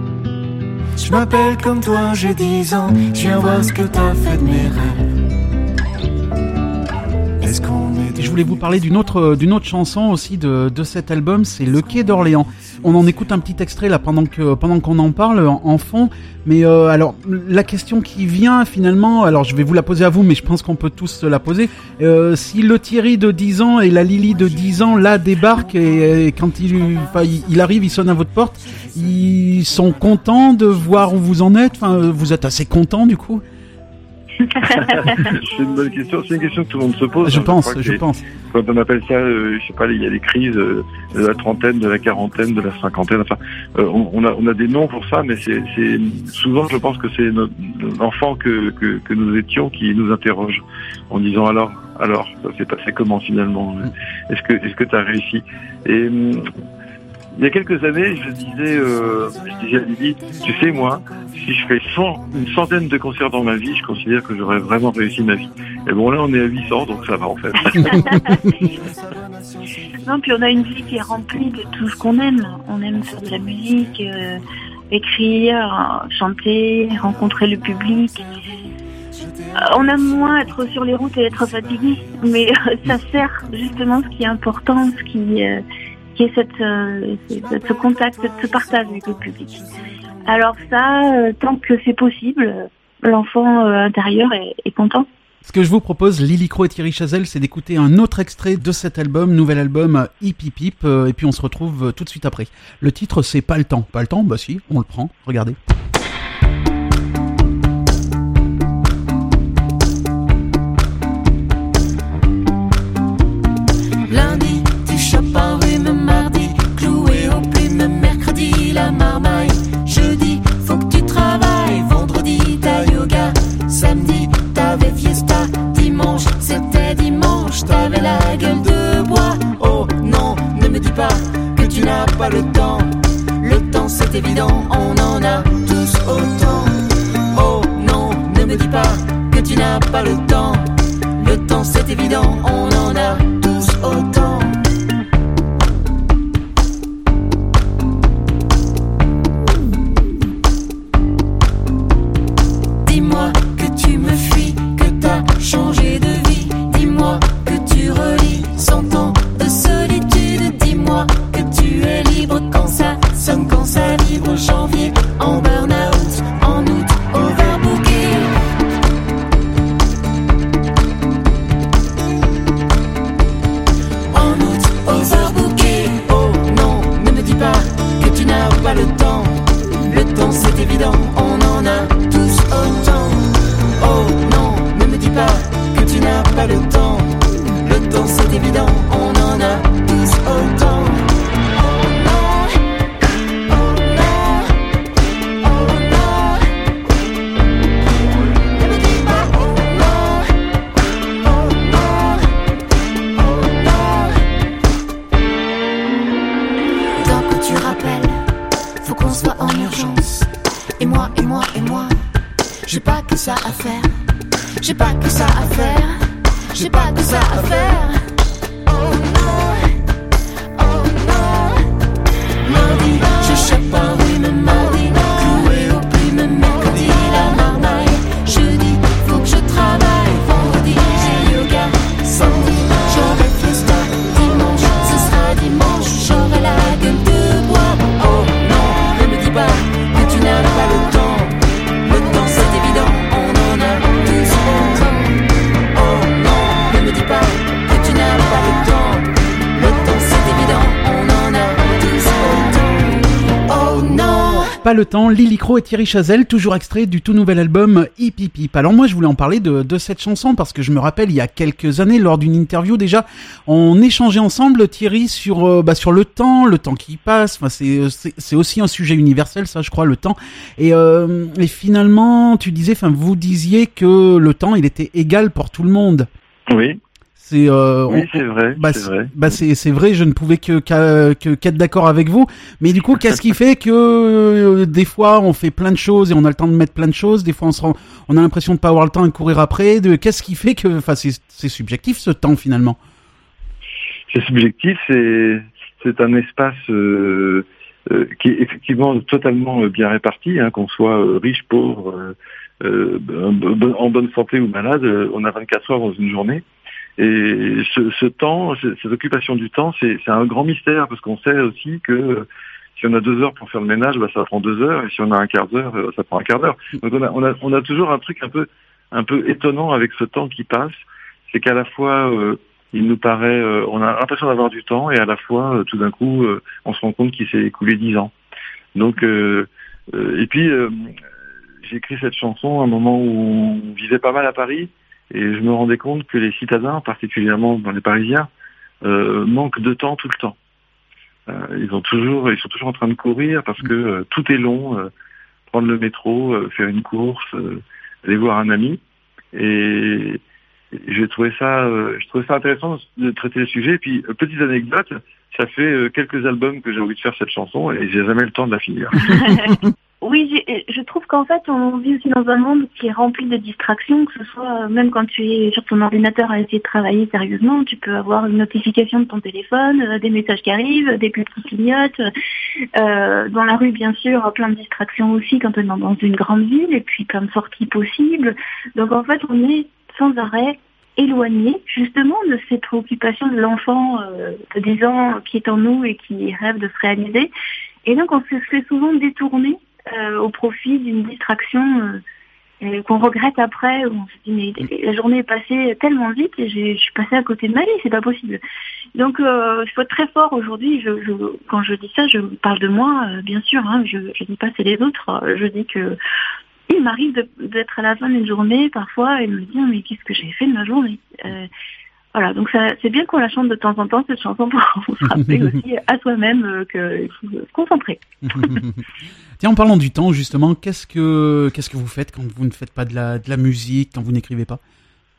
Je m'appelle comme toi, j'ai dix ans. Je viens voir ce que t'as fait de mes rêves. Est-ce qu'on est... Je voulais vous parler d'une autre, d'une autre chanson aussi de, de cet album, c'est Le Quai d'Orléans. On en écoute un petit extrait là pendant que pendant qu'on en parle en, en fond. Mais euh, alors la question qui vient finalement, alors je vais vous la poser à vous, mais je pense qu'on peut tous se la poser. Euh, si le Thierry de dix ans et la Lily de dix ans là débarquent et, et quand il, enfin, il, il arrive, il sonne à votre porte, ils sont contents de voir où vous en êtes. Enfin, vous êtes assez contents du coup. C'est une bonne question. C'est une question que tout le monde se pose. Je hein, pense, je, je les, pense. Quand on appelle ça, euh, je sais pas, il y a des crises euh, de la trentaine, de la quarantaine, de la cinquantaine. Enfin, euh, on, on a on a des noms pour ça, mais c'est c'est souvent, je pense que c'est notre l'enfant que, que que nous étions qui nous interroge en disant alors alors ça s'est passé comment finalement. Est-ce que est-ce que t'as réussi? Et il y a quelques années, je disais, euh, je disais à Lily, tu sais moi, si je fais cent, une centaine de concerts dans ma vie, je considère que j'aurais vraiment réussi ma vie. Et bon là, on est à huit cents, donc ça va en fait. Non, puis on a une vie qui est remplie de tout ce qu'on aime. On aime faire de la musique, euh, écrire, chanter, rencontrer le public. Euh, on aime moins être sur les routes et être fatigué, mais euh, ça sert justement ce qui est important, ce qui euh, qui est cette, euh, ce contact, ce partage avec le public. Alors ça, euh, tant que c'est possible, l'enfant euh, intérieur est, est content. Ce que je vous propose, Lily Crow et Thierry Chazelle, c'est d'écouter un autre extrait de cet album, nouvel album Hip Hip Hip, euh, et puis on se retrouve tout de suite après. Le titre, c'est Pas le temps. Pas le temps? Bah si, on le prend, regardez. Lundi, tu chopes un rhume, mardi, cloué au plume, mercredi, la marmaille, jeudi, faut que tu travailles, vendredi, ta yoga, samedi, t'avais fiesta, dimanche, c'était dimanche, t'avais la gueule de bois. Oh non, ne me dis pas que tu n'as pas le temps, le temps c'est évident, on en a tous autant. Oh non, ne me dis pas que tu n'as pas le temps, le temps c'est évident, on en a tous autant. Dis-moi que tu me fuis, que t'as changé de vie. Dis-moi que tu relis cent ans de solitude. Dis-moi que tu es libre quand ça sonne, quand ça vibre. Janvier en burn-out, en août overbooké. En août overbooké. Oh non, ne me dis pas que tu n'as pas le temps. Le temps c'est évident, on en a tous autant. Oh non, ne me dis pas que tu n'as pas le temps. Le temps c'est évident, on en a tous autant. Oh non, oh non, oh non. Ne me dis pas oh non, oh non, oh non. Tant que tu rappelles, faut qu'on soit en urgence. Et moi, et moi, et moi, j'ai pas que ça à faire. J'ai pas que ça à faire. J'ai pas que ça à faire. Oh non, oh non. Lundi, je chope un rhume, mardi, cloué au plume, mercredi, la marmaille, jeudi, faut que je travaille, vendredi, j'ai yoga, samedi, j'aurai fiesta, dimanche, ce sera dimanche, j'aurai la gueule de bois. Oh non, ne me dis pas que tu n'as pas le temps, le temps c'est évident, on en a tous autant. Oh non, ne me dis pas que tu n'as pas le temps, le temps c'est évident, on en a tous autant. Oh non. Pas le temps, Lily Crow et Thierry Chazelle, toujours extrait du tout nouvel album Hip Hip Hip. Alors moi je voulais en parler de, de cette chanson parce que je me rappelle il y a quelques années lors d'une interview déjà, on échangeait ensemble Thierry sur euh, bah sur le temps, le temps qui passe. Enfin c'est c'est, c'est aussi un sujet universel ça je crois le temps. Et euh, et finalement tu disais, enfin vous disiez que le temps il était égal pour tout le monde. Oui. C'est euh, oui, on, c'est vrai. Bah, c'est vrai. Bah c'est c'est vrai. Je ne pouvais que qu'à, que qu'être d'accord avec vous. Mais du coup, qu'est-ce qui fait que euh, des fois on fait plein de choses et on a le temps de mettre plein de choses. Des fois, on se rend, on a l'impression de pas avoir le temps de courir après. De qu'est-ce qui fait que, enfin, c'est c'est subjectif ce temps finalement. C'est subjectif. C'est c'est un espace. Euh, euh, qui est effectivement totalement euh, bien répartie, hein, qu'on soit euh, riche, pauvre, euh, euh, en bonne santé ou malade, euh, on a vingt-quatre heures dans une journée. Et ce, ce temps, cette occupation du temps, c'est, c'est un grand mystère, parce qu'on sait aussi que euh, si on a deux heures pour faire le ménage, bah, ça prend deux heures, et si on a un quart d'heure, euh, ça prend un quart d'heure. Donc on a, on a, on a toujours un truc un peu, un peu étonnant avec ce temps qui passe, c'est qu'à la fois, euh, il nous paraît, euh, on a l'impression d'avoir du temps, et à la fois, euh, tout d'un coup, euh, on se rend compte qu'il s'est écoulé dix ans. Donc, euh, euh, et puis, euh, j'ai écrit cette chanson à un moment où on vivait pas mal à Paris, et je me rendais compte que les citadins, particulièrement dans les Parisiens, euh, manquent de temps tout le temps. Euh, ils ont toujours, ils sont toujours en train de courir parce que euh, tout est long. Euh, prendre le métro, euh, faire une course, euh, aller voir un ami. Et, et j'ai trouvé ça, euh, je trouvais ça intéressant de traiter le sujet. Et puis, euh, petite anecdote, ça fait euh, quelques albums que j'ai envie de faire cette chanson et j'ai jamais le temps de la finir. Oui, j'ai- je trouve qu'en fait, on vit aussi dans un monde qui est rempli de distractions, que ce soit euh, même quand tu es sur ton ordinateur à essayer de travailler sérieusement, tu peux avoir une notification de ton téléphone, euh, des messages qui arrivent, des pubs qui clignotent. Euh, dans la rue, bien sûr, plein de distractions aussi quand on est dans dans une grande ville, et puis plein de sorties possibles. Donc en fait, on est sans arrêt éloigné justement de ces préoccupations de l'enfant euh, de dix ans qui est en nous et qui rêve de se réaliser. Et donc on se fait souvent détourner euh, au profit d'une distraction euh, euh, qu'on regrette après, où on se dit mais la journée est passée tellement vite et j'ai, je suis passée à côté de ma vie, c'est pas possible. Donc euh, il faut être très fort aujourd'hui. Je, je, quand je dis ça, je parle de moi, euh, bien sûr, hein, je ne dis pas c'est les autres, euh, je dis que il m'arrive de, d'être à la fin d'une journée parfois et de me dire mais qu'est-ce que j'ai fait de ma journée. euh, Voilà, donc ça, c'est bien qu'on la chante de temps en temps, cette chanson, pour se rappeler aussi à soi-même euh, qu'il faut se concentrer. Tiens, en parlant du temps, justement, qu'est-ce que qu'est-ce que vous faites quand vous ne faites pas de la, de la musique, quand vous n'écrivez pas?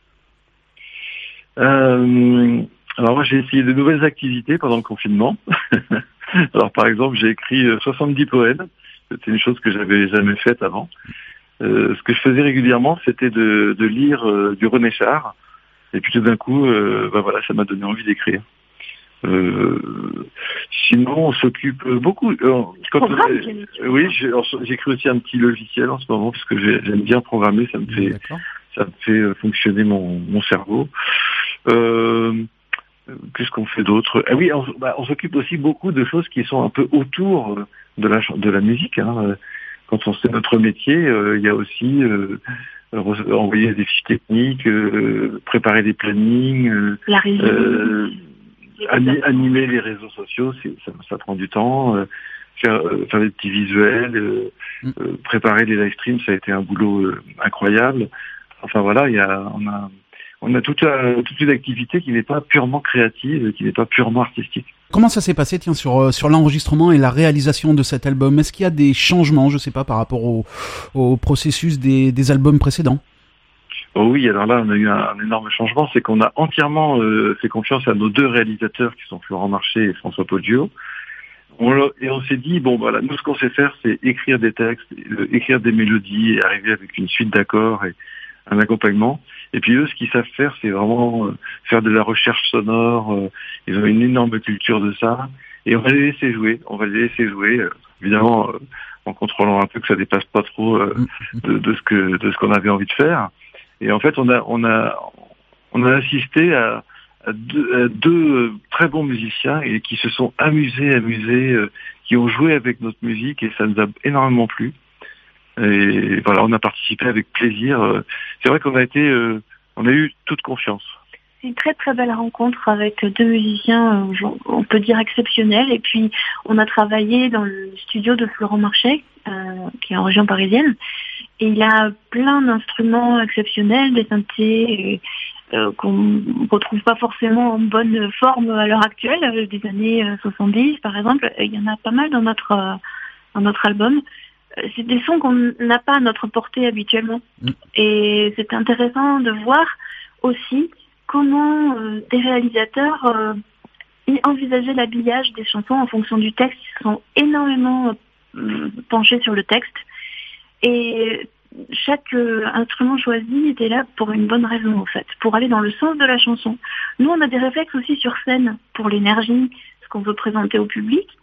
Euh, alors moi, j'ai essayé de nouvelles activités pendant le confinement. Alors par exemple, j'ai écrit euh, soixante-dix poèmes. C'était une chose que j'avais jamais faite avant. Euh, ce que je faisais régulièrement, c'était de, de lire euh, du René Char. Et puis tout d'un coup, euh, bah voilà, ça m'a donné envie d'écrire. Euh, sinon, on s'occupe beaucoup. Euh, quand on est, oui, j'ai, j'écris aussi un petit logiciel en ce moment parce que j'ai, j'aime bien programmer. Ça me fait, D'accord. ça me fait fonctionner mon, mon cerveau. Euh, qu'est-ce qu'on fait d'autre? Ah oui, on, bah, on s'occupe aussi beaucoup de choses qui sont un peu autour de la de la musique. Hein. Quand on sait notre métier, euh, il y a aussi euh, envoyer des fiches techniques, euh, préparer des plannings, euh, La régie. euh, ani- animer les réseaux sociaux, c'est, ça, ça prend du temps. Euh, faire, euh, faire des petits visuels, euh, mm. euh, préparer les live streams, ça a été un boulot euh, incroyable. Enfin voilà, il y a, on a, on a toute, euh, toute une activité qui n'est pas purement créative, qui n'est pas purement artistique. Comment ça s'est passé, tiens, sur sur l'enregistrement et la réalisation de cet album? Est-ce qu'il y a des changements, je sais pas, par rapport au, au processus des, des albums précédents? Oh oui, alors là, on a eu un, un énorme changement, c'est qu'on a entièrement euh, fait confiance à nos deux réalisateurs qui sont Florent Marché et François Poggio. On l'a, et on s'est dit, bon voilà, nous ce qu'on sait faire, c'est écrire des textes, euh, écrire des mélodies et arriver avec une suite d'accords et un accompagnement. Et puis eux, ce qu'ils savent faire, c'est vraiment euh, faire de la recherche sonore. Euh, ils ont une énorme culture de ça. Et on va les laisser jouer. On va les laisser jouer, euh, évidemment, euh, en contrôlant un peu que ça dépasse pas trop euh, de, de ce que de ce qu'on avait envie de faire. Et en fait, on a on a on a assisté à, à, deux, à deux très bons musiciens et qui se sont amusés, amusés, euh, qui ont joué avec notre musique et ça nous a énormément plu. Et voilà, on a participé avec plaisir. C'est vrai qu'on a été, euh, on a eu toute confiance. C'est une très très belle rencontre avec deux musiciens, on peut dire exceptionnels. Et puis on a travaillé dans le studio de Florent Marché, euh, qui est en région parisienne. Et il a plein d'instruments exceptionnels, des synthés euh, qu'on ne retrouve pas forcément en bonne forme à l'heure actuelle, des années soixante-dix par exemple. Il y en a pas mal dans notre, euh, dans notre album. C'est des sons qu'on n'a pas à notre portée habituellement. Mmh. Et c'est intéressant de voir aussi comment euh, des réalisateurs euh, envisageaient l'habillage des chansons en fonction du texte. Ils sont énormément euh, penchés sur le texte. Et chaque euh, instrument choisi était là pour une bonne raison, en fait, pour aller dans le sens de la chanson. Nous, on a des réflexes aussi sur scène pour l'énergie, ce qu'on veut présenter au public.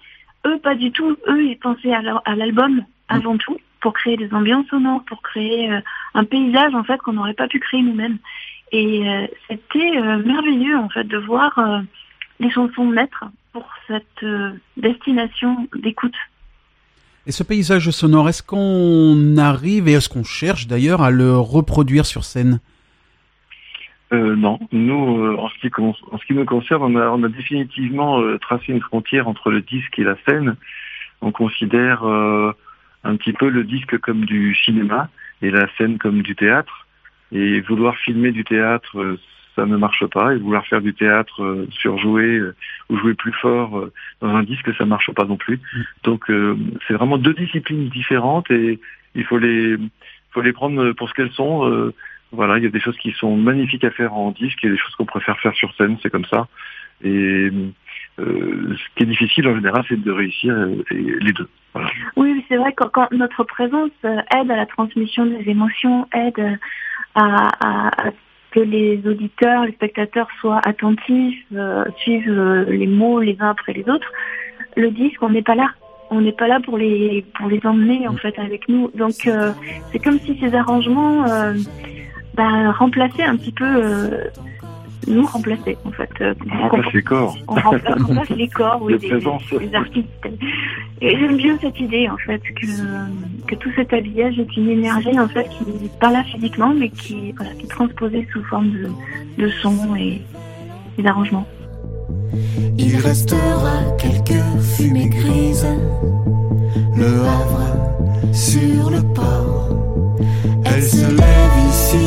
eux, pas du tout. Eux, ils pensaient à, leur, à l'album avant tout, pour créer des ambiances sonores, pour créer euh, un paysage, en fait, qu'on n'aurait pas pu créer nous-mêmes. Et euh, c'était euh, merveilleux, en fait, de voir euh, les chansons naître pour cette euh, destination d'écoute. Et ce paysage sonore, est-ce qu'on arrive, et est-ce qu'on cherche d'ailleurs, à le reproduire sur scène ? Euh, non, nous, euh, en, ce qui con- en ce qui nous concerne, on a, on a définitivement euh, tracé une frontière entre le disque et la scène. On considère euh, un petit peu le disque comme du cinéma et la scène comme du théâtre. Et vouloir filmer du théâtre, euh, ça ne marche pas. Et vouloir faire du théâtre euh, surjouer euh, ou jouer plus fort euh, dans un disque, ça marche pas non plus. Donc euh, c'est vraiment deux disciplines différentes et il faut les, faut les prendre pour ce qu'elles sont. Euh, Voilà, il y a des choses qui sont magnifiques à faire en disque, il y a des choses qu'on préfère faire sur scène, c'est comme ça. Et euh, ce qui est difficile en général, c'est de réussir euh, les deux. Voilà. Oui, c'est vrai que quand notre présence aide à la transmission des émotions, aide à, à, à que les auditeurs, les spectateurs soient attentifs, euh, suivent euh, les mots les uns après les autres, le disque, on n'est pas là. On n'est pas là pour les pour les emmener en fait avec nous. Donc euh, c'est comme si ces arrangements euh, bah, remplaçaient un petit peu, euh, nous remplaçaient en fait. Euh, on remplace les corps. On remplace, on remplace les corps, oui, des, des, des artistes. Et j'aime bien cette idée en fait que que tout cet habillage est une énergie en fait qui n'est pas là physiquement, mais qui voilà, qui est transposée sous forme de de son et, et d'arrangement. Il restera quelques fumées grises, le Havre sur le port. Elle se lève ici,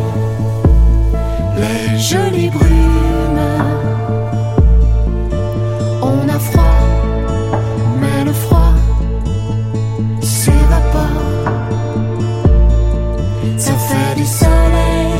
les jolies brumes. On a froid, mais le froid s'évapore. Ça fait du soleil,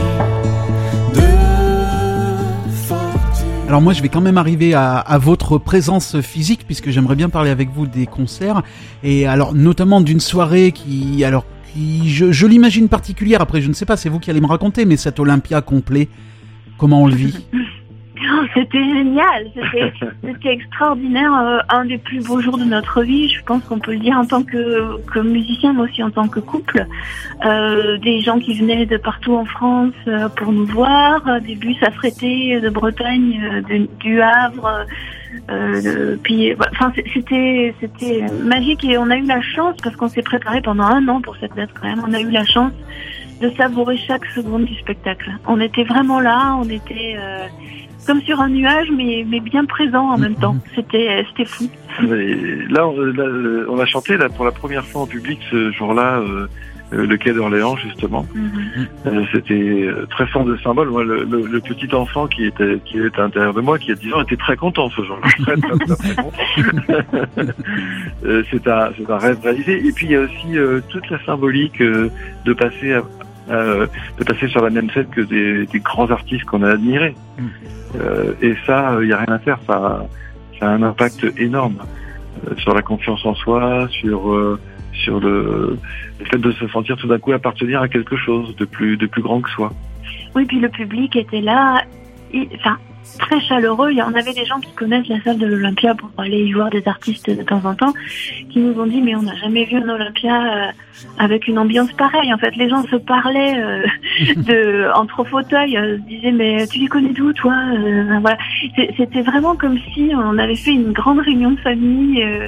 de fortune. Alors moi, je vais quand même arriver à, à votre présence physique, puisque j'aimerais bien parler avec vous des concerts, et alors notamment d'une soirée qui, alors qui, je, je l'imagine particulière. Après, je ne sais pas, c'est vous qui allez me raconter, mais cet Olympia complet, comment on le vit? Oh, c'était génial, c'était, c'était extraordinaire, euh, un des plus beaux jours de notre vie, je pense qu'on peut le dire en tant que, que musicien, mais aussi en tant que couple. Euh, des gens qui venaient de partout en France euh, pour nous voir, euh, des bus affrétés de Bretagne, euh, de, du Havre, euh, de, puis, enfin, c'était, c'était magique et on a eu la chance, parce qu'on s'est préparé pendant un an pour cette date quand même, on a eu la chance de savourer chaque seconde du spectacle. On était vraiment là, on était... Euh, comme sur un nuage, mais, mais bien présent en même temps. C'était, c'était fou. Mais là, on, là, on a chanté là, pour la première fois en public ce jour-là, euh, le quai d'Orléans, justement. Mm-hmm. Euh, c'était très fort de symbole. Moi, le, le, le petit enfant qui était, qui était à l'intérieur de moi, qui a dix ans, était très content ce jour-là. Très, très, très, très content. euh, c'est, un, c'est un rêve réalisé. Et puis, il y a aussi euh, toute la symbolique euh, de passer à, à, de passer sur la même scène que des, des grands artistes qu'on a admirés. Mm. Euh, et ça, il n'y a rien à faire, ça, ça a un impact énorme euh, sur la confiance en soi, sur euh, sur le, le fait de se sentir tout d'un coup appartenir à quelque chose de plus de plus grand que soi. Oui, puis le public était là, il, enfin très chaleureux. Il y en avait des gens qui connaissent la salle de l'Olympia pour aller y voir des artistes de temps en temps, qui nous ont dit mais on n'a jamais vu un Olympia euh, avec une ambiance pareille. En fait, les gens se parlaient euh, de entre fauteuils, euh, se disaient mais tu les connais d'où toi euh, voilà. C'était vraiment comme si on avait fait une grande réunion de famille euh,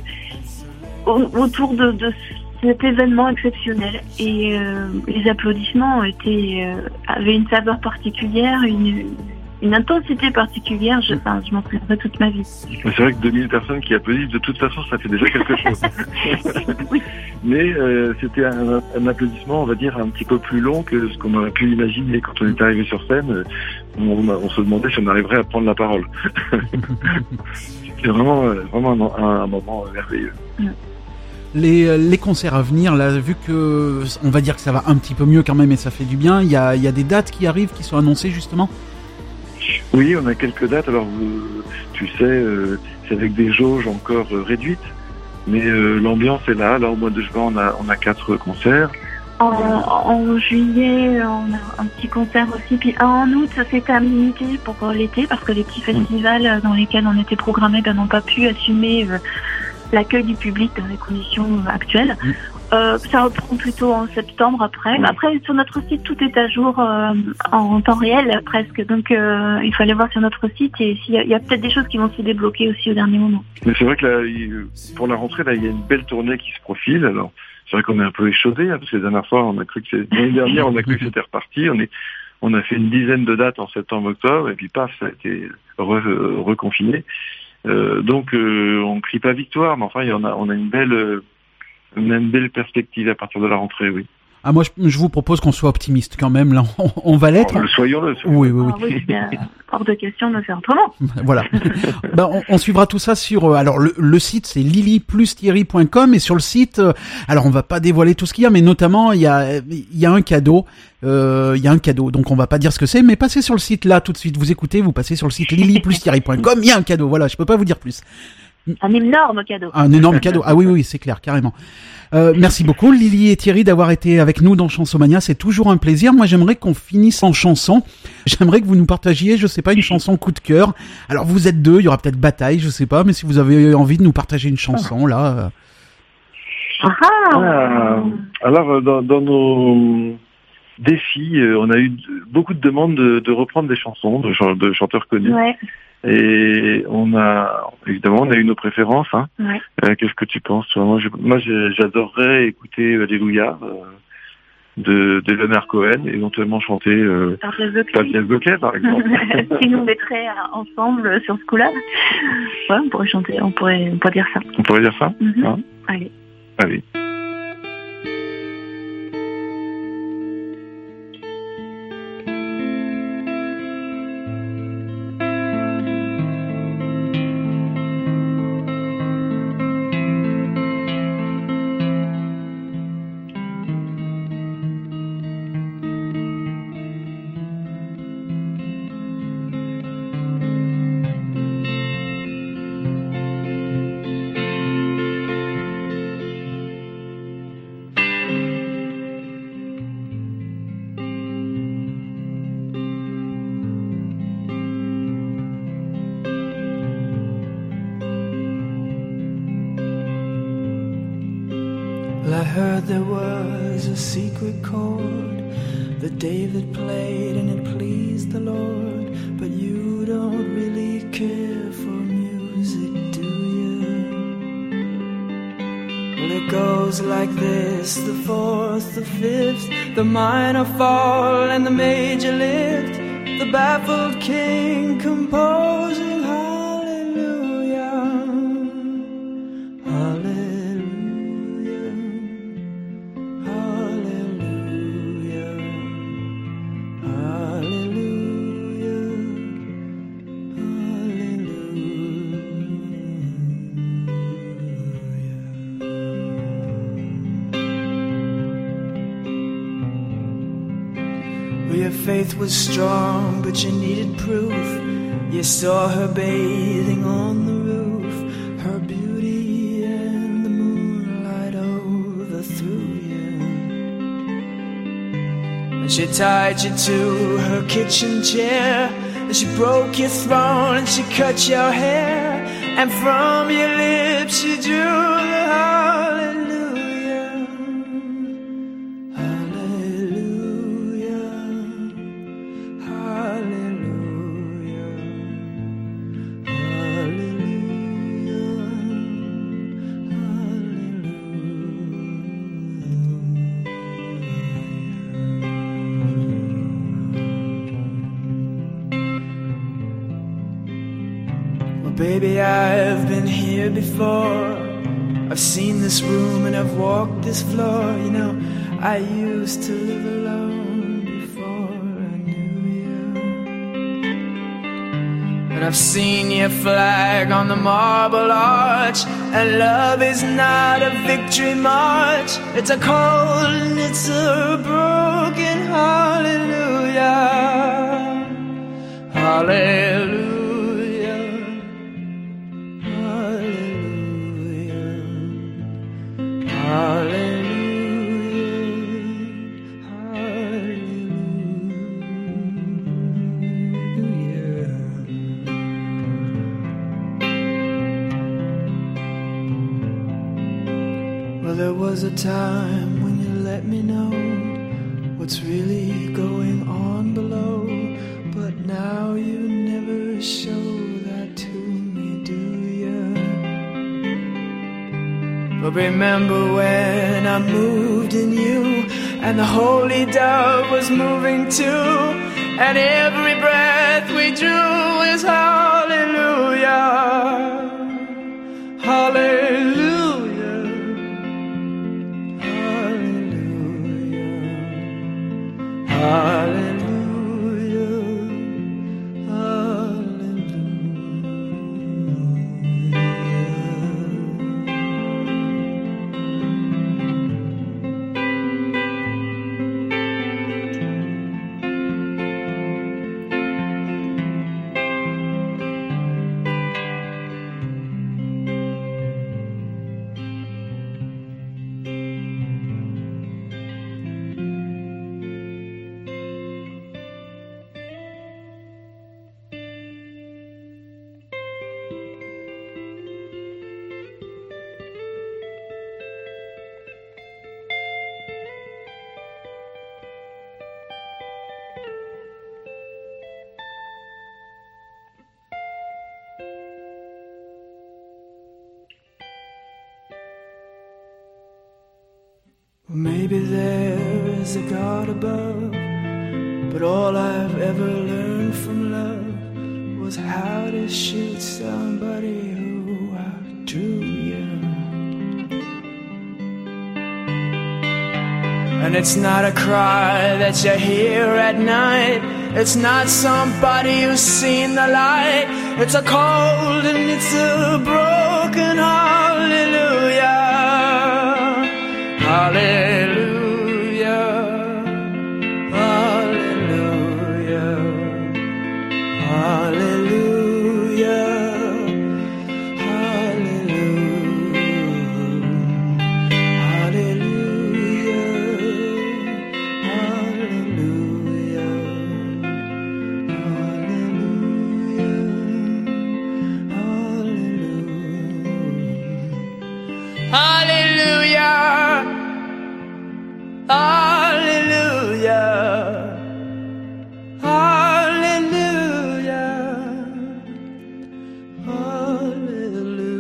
autour de, de cet événement exceptionnel. Et euh, les applaudissements étaient euh, avaient une saveur particulière, une une intensité particulière, je, enfin, je m'en souviendrai toute ma vie. C'est vrai que deux mille personnes qui applaudissent, de toute façon, ça fait déjà quelque chose. Oui. Mais euh, c'était un, un applaudissement, on va dire, un petit peu plus long que ce qu'on aurait pu imaginer quand on était arrivé sur scène. On, on se demandait si on arriverait à prendre la parole. C'était vraiment, vraiment un, un moment merveilleux. Mm. Les, les concerts à venir, là, vu que on va dire que ça va un petit peu mieux quand même et ça fait du bien, il y a, il y a des dates qui arrivent, qui sont annoncées justement? Oui, on a quelques dates. Alors, euh, tu sais, euh, c'est avec des jauges encore euh, réduites, mais euh, l'ambiance est là. Là, au mois de juin, on a, on a quatre concerts. En, en juillet, on a un petit concert aussi. Puis en août, c'est à limité pour l'été, parce que les petits festivals dans lesquels on était programmés ben, n'ont pas pu assumer euh, l'accueil du public dans les conditions actuelles. Mmh. Euh, ça reprend plutôt en septembre après. Mais après, sur notre site, tout est à jour euh, en temps réel presque. Donc, euh, il faut aller voir sur notre site et il y, y a peut-être des choses qui vont se débloquer aussi au dernier moment. Mais c'est vrai que là, il, pour la rentrée, là, il y a une belle tournée qui se profile. Alors, c'est vrai qu'on est un peu échaudé, hein, parce que la dernière fois, on a cru que c'est, l'année dernière, on a cru que c'était reparti. On est, on a fait une dizaine de dates en septembre, octobre, et puis paf, ça a été re, reconfiné. Euh, donc, euh, on crie pas victoire, mais enfin, il y en a, on a une belle, On a une belle perspective à partir de la rentrée, oui. Ah, moi, je, je vous propose qu'on soit optimiste quand même. Là, on, on va l'être. Oh, soyons-le. Soyons-le. Oui, oui, oui. Ah, oui, c'est bien hors de question de faire autrement. Voilà. Ben, on, on suivra tout ça sur. Euh, alors, le, le site c'est lily plus thierry point com et sur le site, euh, alors on va pas dévoiler tout ce qu'il y a, mais notamment il y a, il y a un cadeau. Euh, il y a un cadeau, donc on va pas dire ce que c'est, mais passez sur le site là tout de suite. Vous écoutez, vous passez sur le site lily plus thierry point com. Il y a un cadeau. Voilà, je peux pas vous dire plus. Un énorme cadeau. Un énorme cadeau. Ah oui, oui, c'est clair, carrément. Euh, merci beaucoup, Lily et Thierry, d'avoir été avec nous dans Chansomania. C'est toujours un plaisir. Moi, j'aimerais qu'on finisse en chanson. J'aimerais que vous nous partagiez, je sais pas, une chanson coup de cœur. Alors, vous êtes deux, il y aura peut-être bataille, je sais pas, mais si vous avez envie de nous partager une chanson, là. Euh... Ah, ah alors, dans, dans nos défis, on a eu beaucoup de demandes de, de reprendre des chansons de, de chanteurs connus. Ouais. Et on a, évidemment, on a eu nos préférences. Hein. Ouais. Euh, qu'est-ce que tu penses, toi? Moi, je, moi, j'adorerais écouter Alléluia euh, de, de Leonard Cohen, et éventuellement chanter euh, Papier Bouquet, par exemple. Si nous mettrait ensemble sur ce coup-là, ouais, on pourrait chanter, on pourrait, on pourrait dire ça. On pourrait dire ça. Mm-hmm. Hein? Allez. Allez. I heard there was a secret chord that David played and it pleased the Lord. But you don't really care for music, do you? Well, it goes like this: the fourth, the fifth, the minor fall and the major lift, the baffled king composing hallelujah, hallelujah. Your faith was strong, but you needed proof. You saw her bathing on the roof, her beauty and the moonlight overthrew you. And she tied you to her kitchen chair, and she broke your throne and she cut your hair, and from your lips she drew the hallelujah. Baby, I've been here before. I've seen this room and I've walked this floor. You know, I used to live alone before I knew you. And I've seen your flag on the marble arch. And love is not a victory march. It's a cold and it's a broken hallelujah. Hallelujah. there was a time when you let me know what's really going on below, but now you never show that to me, do you? But remember when I moved in you, and the holy dove was moving too, and every breath we drew is hallelujah, hallelujah, hallelujah, hallelujah. Maybe there is a God above, but all I've ever learned from love was how to shoot somebody who outdrew you. And it's not a cry that you hear at night, it's not somebody who's seen the light, it's a cold and it's a broken hallelujah. Hallelujah, hallelujah, hallelujah, hallelujah, hallelujah, hallelujah, hallelujah, hallelujah. Hallelujah, hallelujah, hallelujah.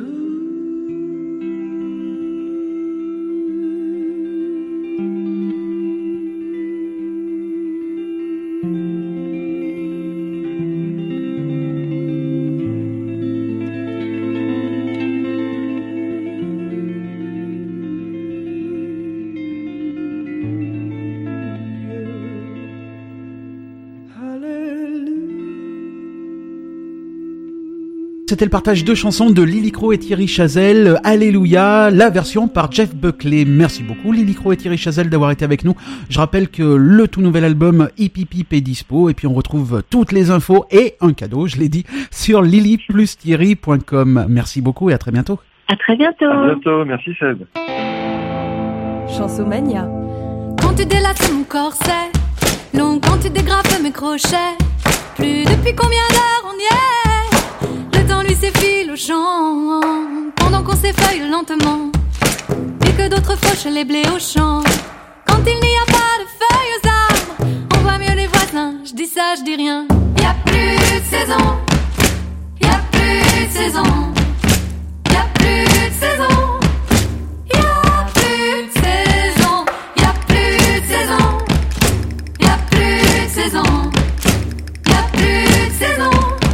C'était le partage de chansons de Lily Crow et Thierry Chazelle, Alléluia, la version par Jeff Buckley. Merci beaucoup Lily Crow et Thierry Chazelle d'avoir été avec nous. Je rappelle que le tout nouvel album Hip Hip Hip est dispo, et puis on retrouve toutes les infos et un cadeau, je l'ai dit, sur lily plus thierry point com. Merci beaucoup et à très bientôt. À très bientôt. À bientôt, merci Seb. Chansomania. Quand tu délaces mon corset, long quand tu dégrafes mes crochets, plus depuis combien d'heures on y est? Le temps lui s'effile au champ, pendant qu'on s'effeuille lentement, et que d'autres fauchent les blés au champ. Quand il n'y a pas de feuilles aux arbres, on voit mieux les voisins, je dis ça, je dis rien. Y a plus de saison, y a plus de saison, y a plus de saison, y a plus de saison, y a plus de saison, y a plus de saison, y a plus de saison.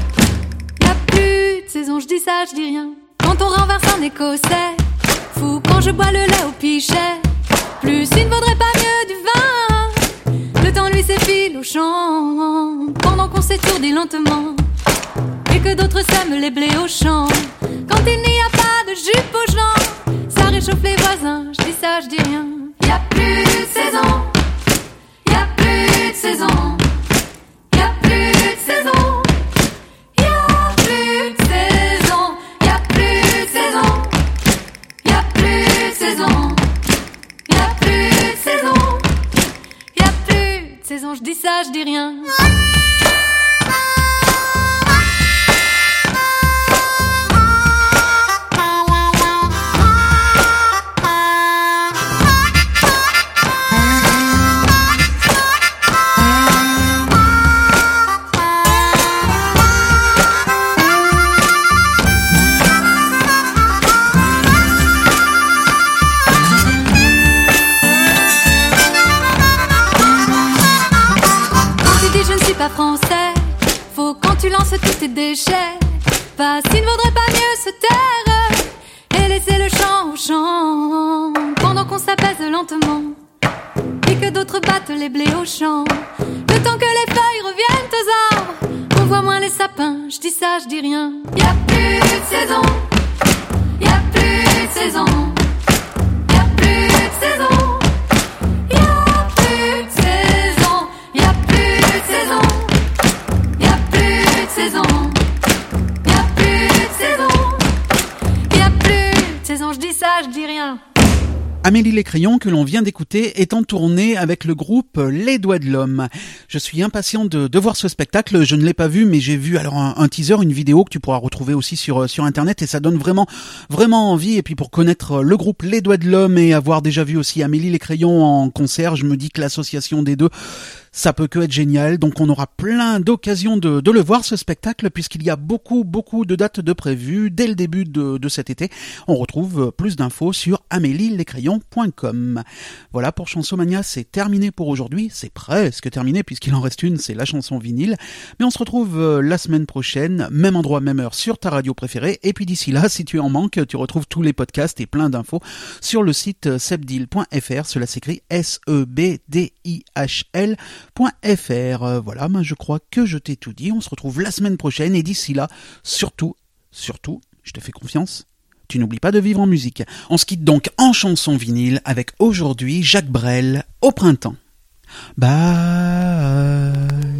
Saison, je dis ça, je dis rien. Quand on renverse un écossais, fou quand je bois le lait au pichet. Plus il ne vaudrait pas mieux du vin. Le temps lui s'effile au champ, pendant qu'on s'étourdit lentement, et que d'autres sèment les blés au champ. Quand il n'y a pas de jupe aux gens, ça réchauffe les voisins, je dis ça, je dis rien. Y a plus de saison, y a plus de saison, y a plus de saison. Je dis ça, je dis rien. Il ne vaudrait pas mieux se taire et laisser le chant au chant pendant qu'on s'apaise lentement et que d'autres battent les blés au champ. Le temps que les feuilles reviennent aux arbres, on voit moins les sapins, je dis ça, je dis rien. Y a plus de saison, y a plus de saison, y a plus de saison, y a plus de saison, y a plus de saison, y a plus de saison, y a plus de saison, y a plus de saison, je dis ça, je dis rien. Amélie Les Crayons, que l'on vient d'écouter, est en tournée avec le groupe Les Doigts de l'Homme. Je suis impatient de, de voir ce spectacle. Je ne l'ai pas vu, mais j'ai vu alors un, un teaser, une vidéo que tu pourras retrouver aussi sur sur internet, et ça donne vraiment vraiment envie. Et puis pour connaître le groupe Les Doigts de l'Homme et avoir déjà vu aussi Amélie Les Crayons en concert, je me dis que l'association des deux, ça peut que être génial. Donc on aura plein d'occasions de, de le voir, ce spectacle, puisqu'il y a beaucoup beaucoup de dates de prévues dès le début de, de cet été. On retrouve plus d'infos sur amélie les crayons point com. Voilà, pour Chansomania, c'est terminé pour aujourd'hui. C'est presque terminé puisqu'il en reste une, c'est la chanson vinyle. Mais on se retrouve la semaine prochaine, même endroit, même heure, sur ta radio préférée. Et puis d'ici là, si tu en manques, tu retrouves tous les podcasts et plein d'infos sur le site sebdil point f r. Cela s'écrit S E B D I H L .fr. Voilà, ben je crois que je t'ai tout dit. On se retrouve la semaine prochaine et d'ici là, surtout, surtout, je te fais confiance, tu n'oublies pas de vivre en musique. On se quitte donc en chanson vinyle avec aujourd'hui Jacques Brel, Au printemps. Bye.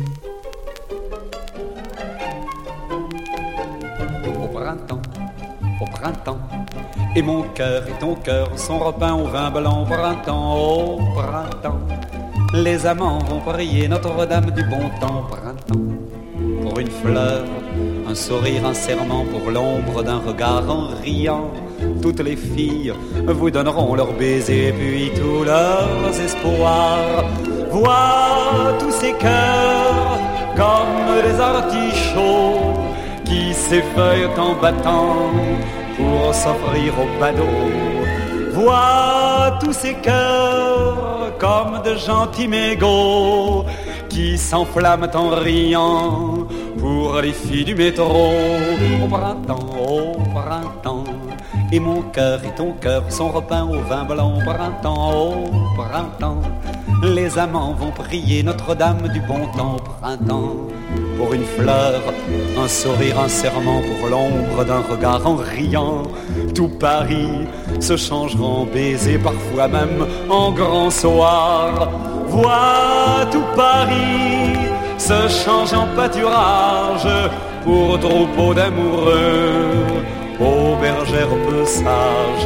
Au printemps, au printemps, et mon cœur et ton cœur sont repeints au vin blanc. Au printemps, au printemps, les amants vont prier Notre-Dame du bon temps. Au printemps, pour une fleur, un sourire, un serment, pour l'ombre d'un regard en riant, toutes les filles vous donneront leurs baisers, puis tous leurs espoirs. Vois tous ces cœurs comme des artichauts qui s'effeuillent en battant pour s'offrir au badaud. Vois tous ces cœurs comme de gentils mégots qui s'enflamment en riant pour les filles du métro. Au printemps, au printemps, et mon cœur et ton cœur sont repeints au vin blanc. Au printemps, au printemps, les amants vont prier Notre-Dame du bon temps. Au printemps, pour une fleur, un sourire, un serment, pour l'ombre d'un regard en riant, tout Paris se changera en baiser, parfois même en grand soir. Vois tout Paris se change en pâturage pour troupeau d'amoureux, aux bergères peu sages.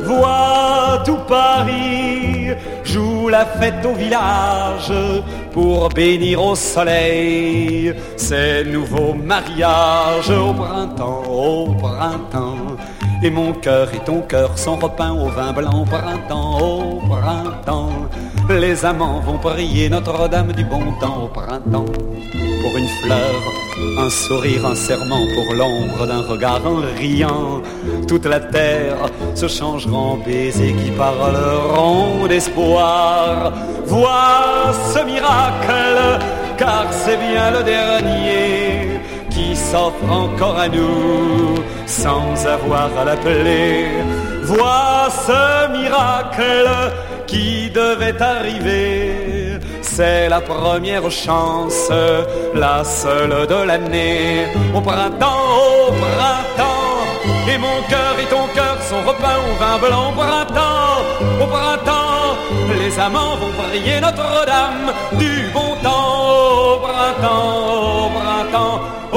Vois tout Paris joue la fête au village pour bénir au soleil ces nouveaux mariages. Au printemps, au printemps, et mon cœur et ton cœur sont repeints au vin blanc. Au printemps, au printemps, les amants vont prier Notre-Dame du bon temps. Au printemps, pour une fleur, un sourire, un serment, pour l'ombre d'un regard en riant, toute la terre se changera en baisers qui parleront d'espoir. Vois ce miracle, car c'est bien le dernier qui s'offre encore à nous sans avoir à l'appeler. Vois ce miracle qui devait arriver, c'est la première chance, la seule de l'année. Au printemps, au printemps, et mon cœur et ton cœur sont repeints au vin blanc. Au printemps, au printemps, les amants vont prier Notre-Dame du bon temps. Au printemps, au printemps,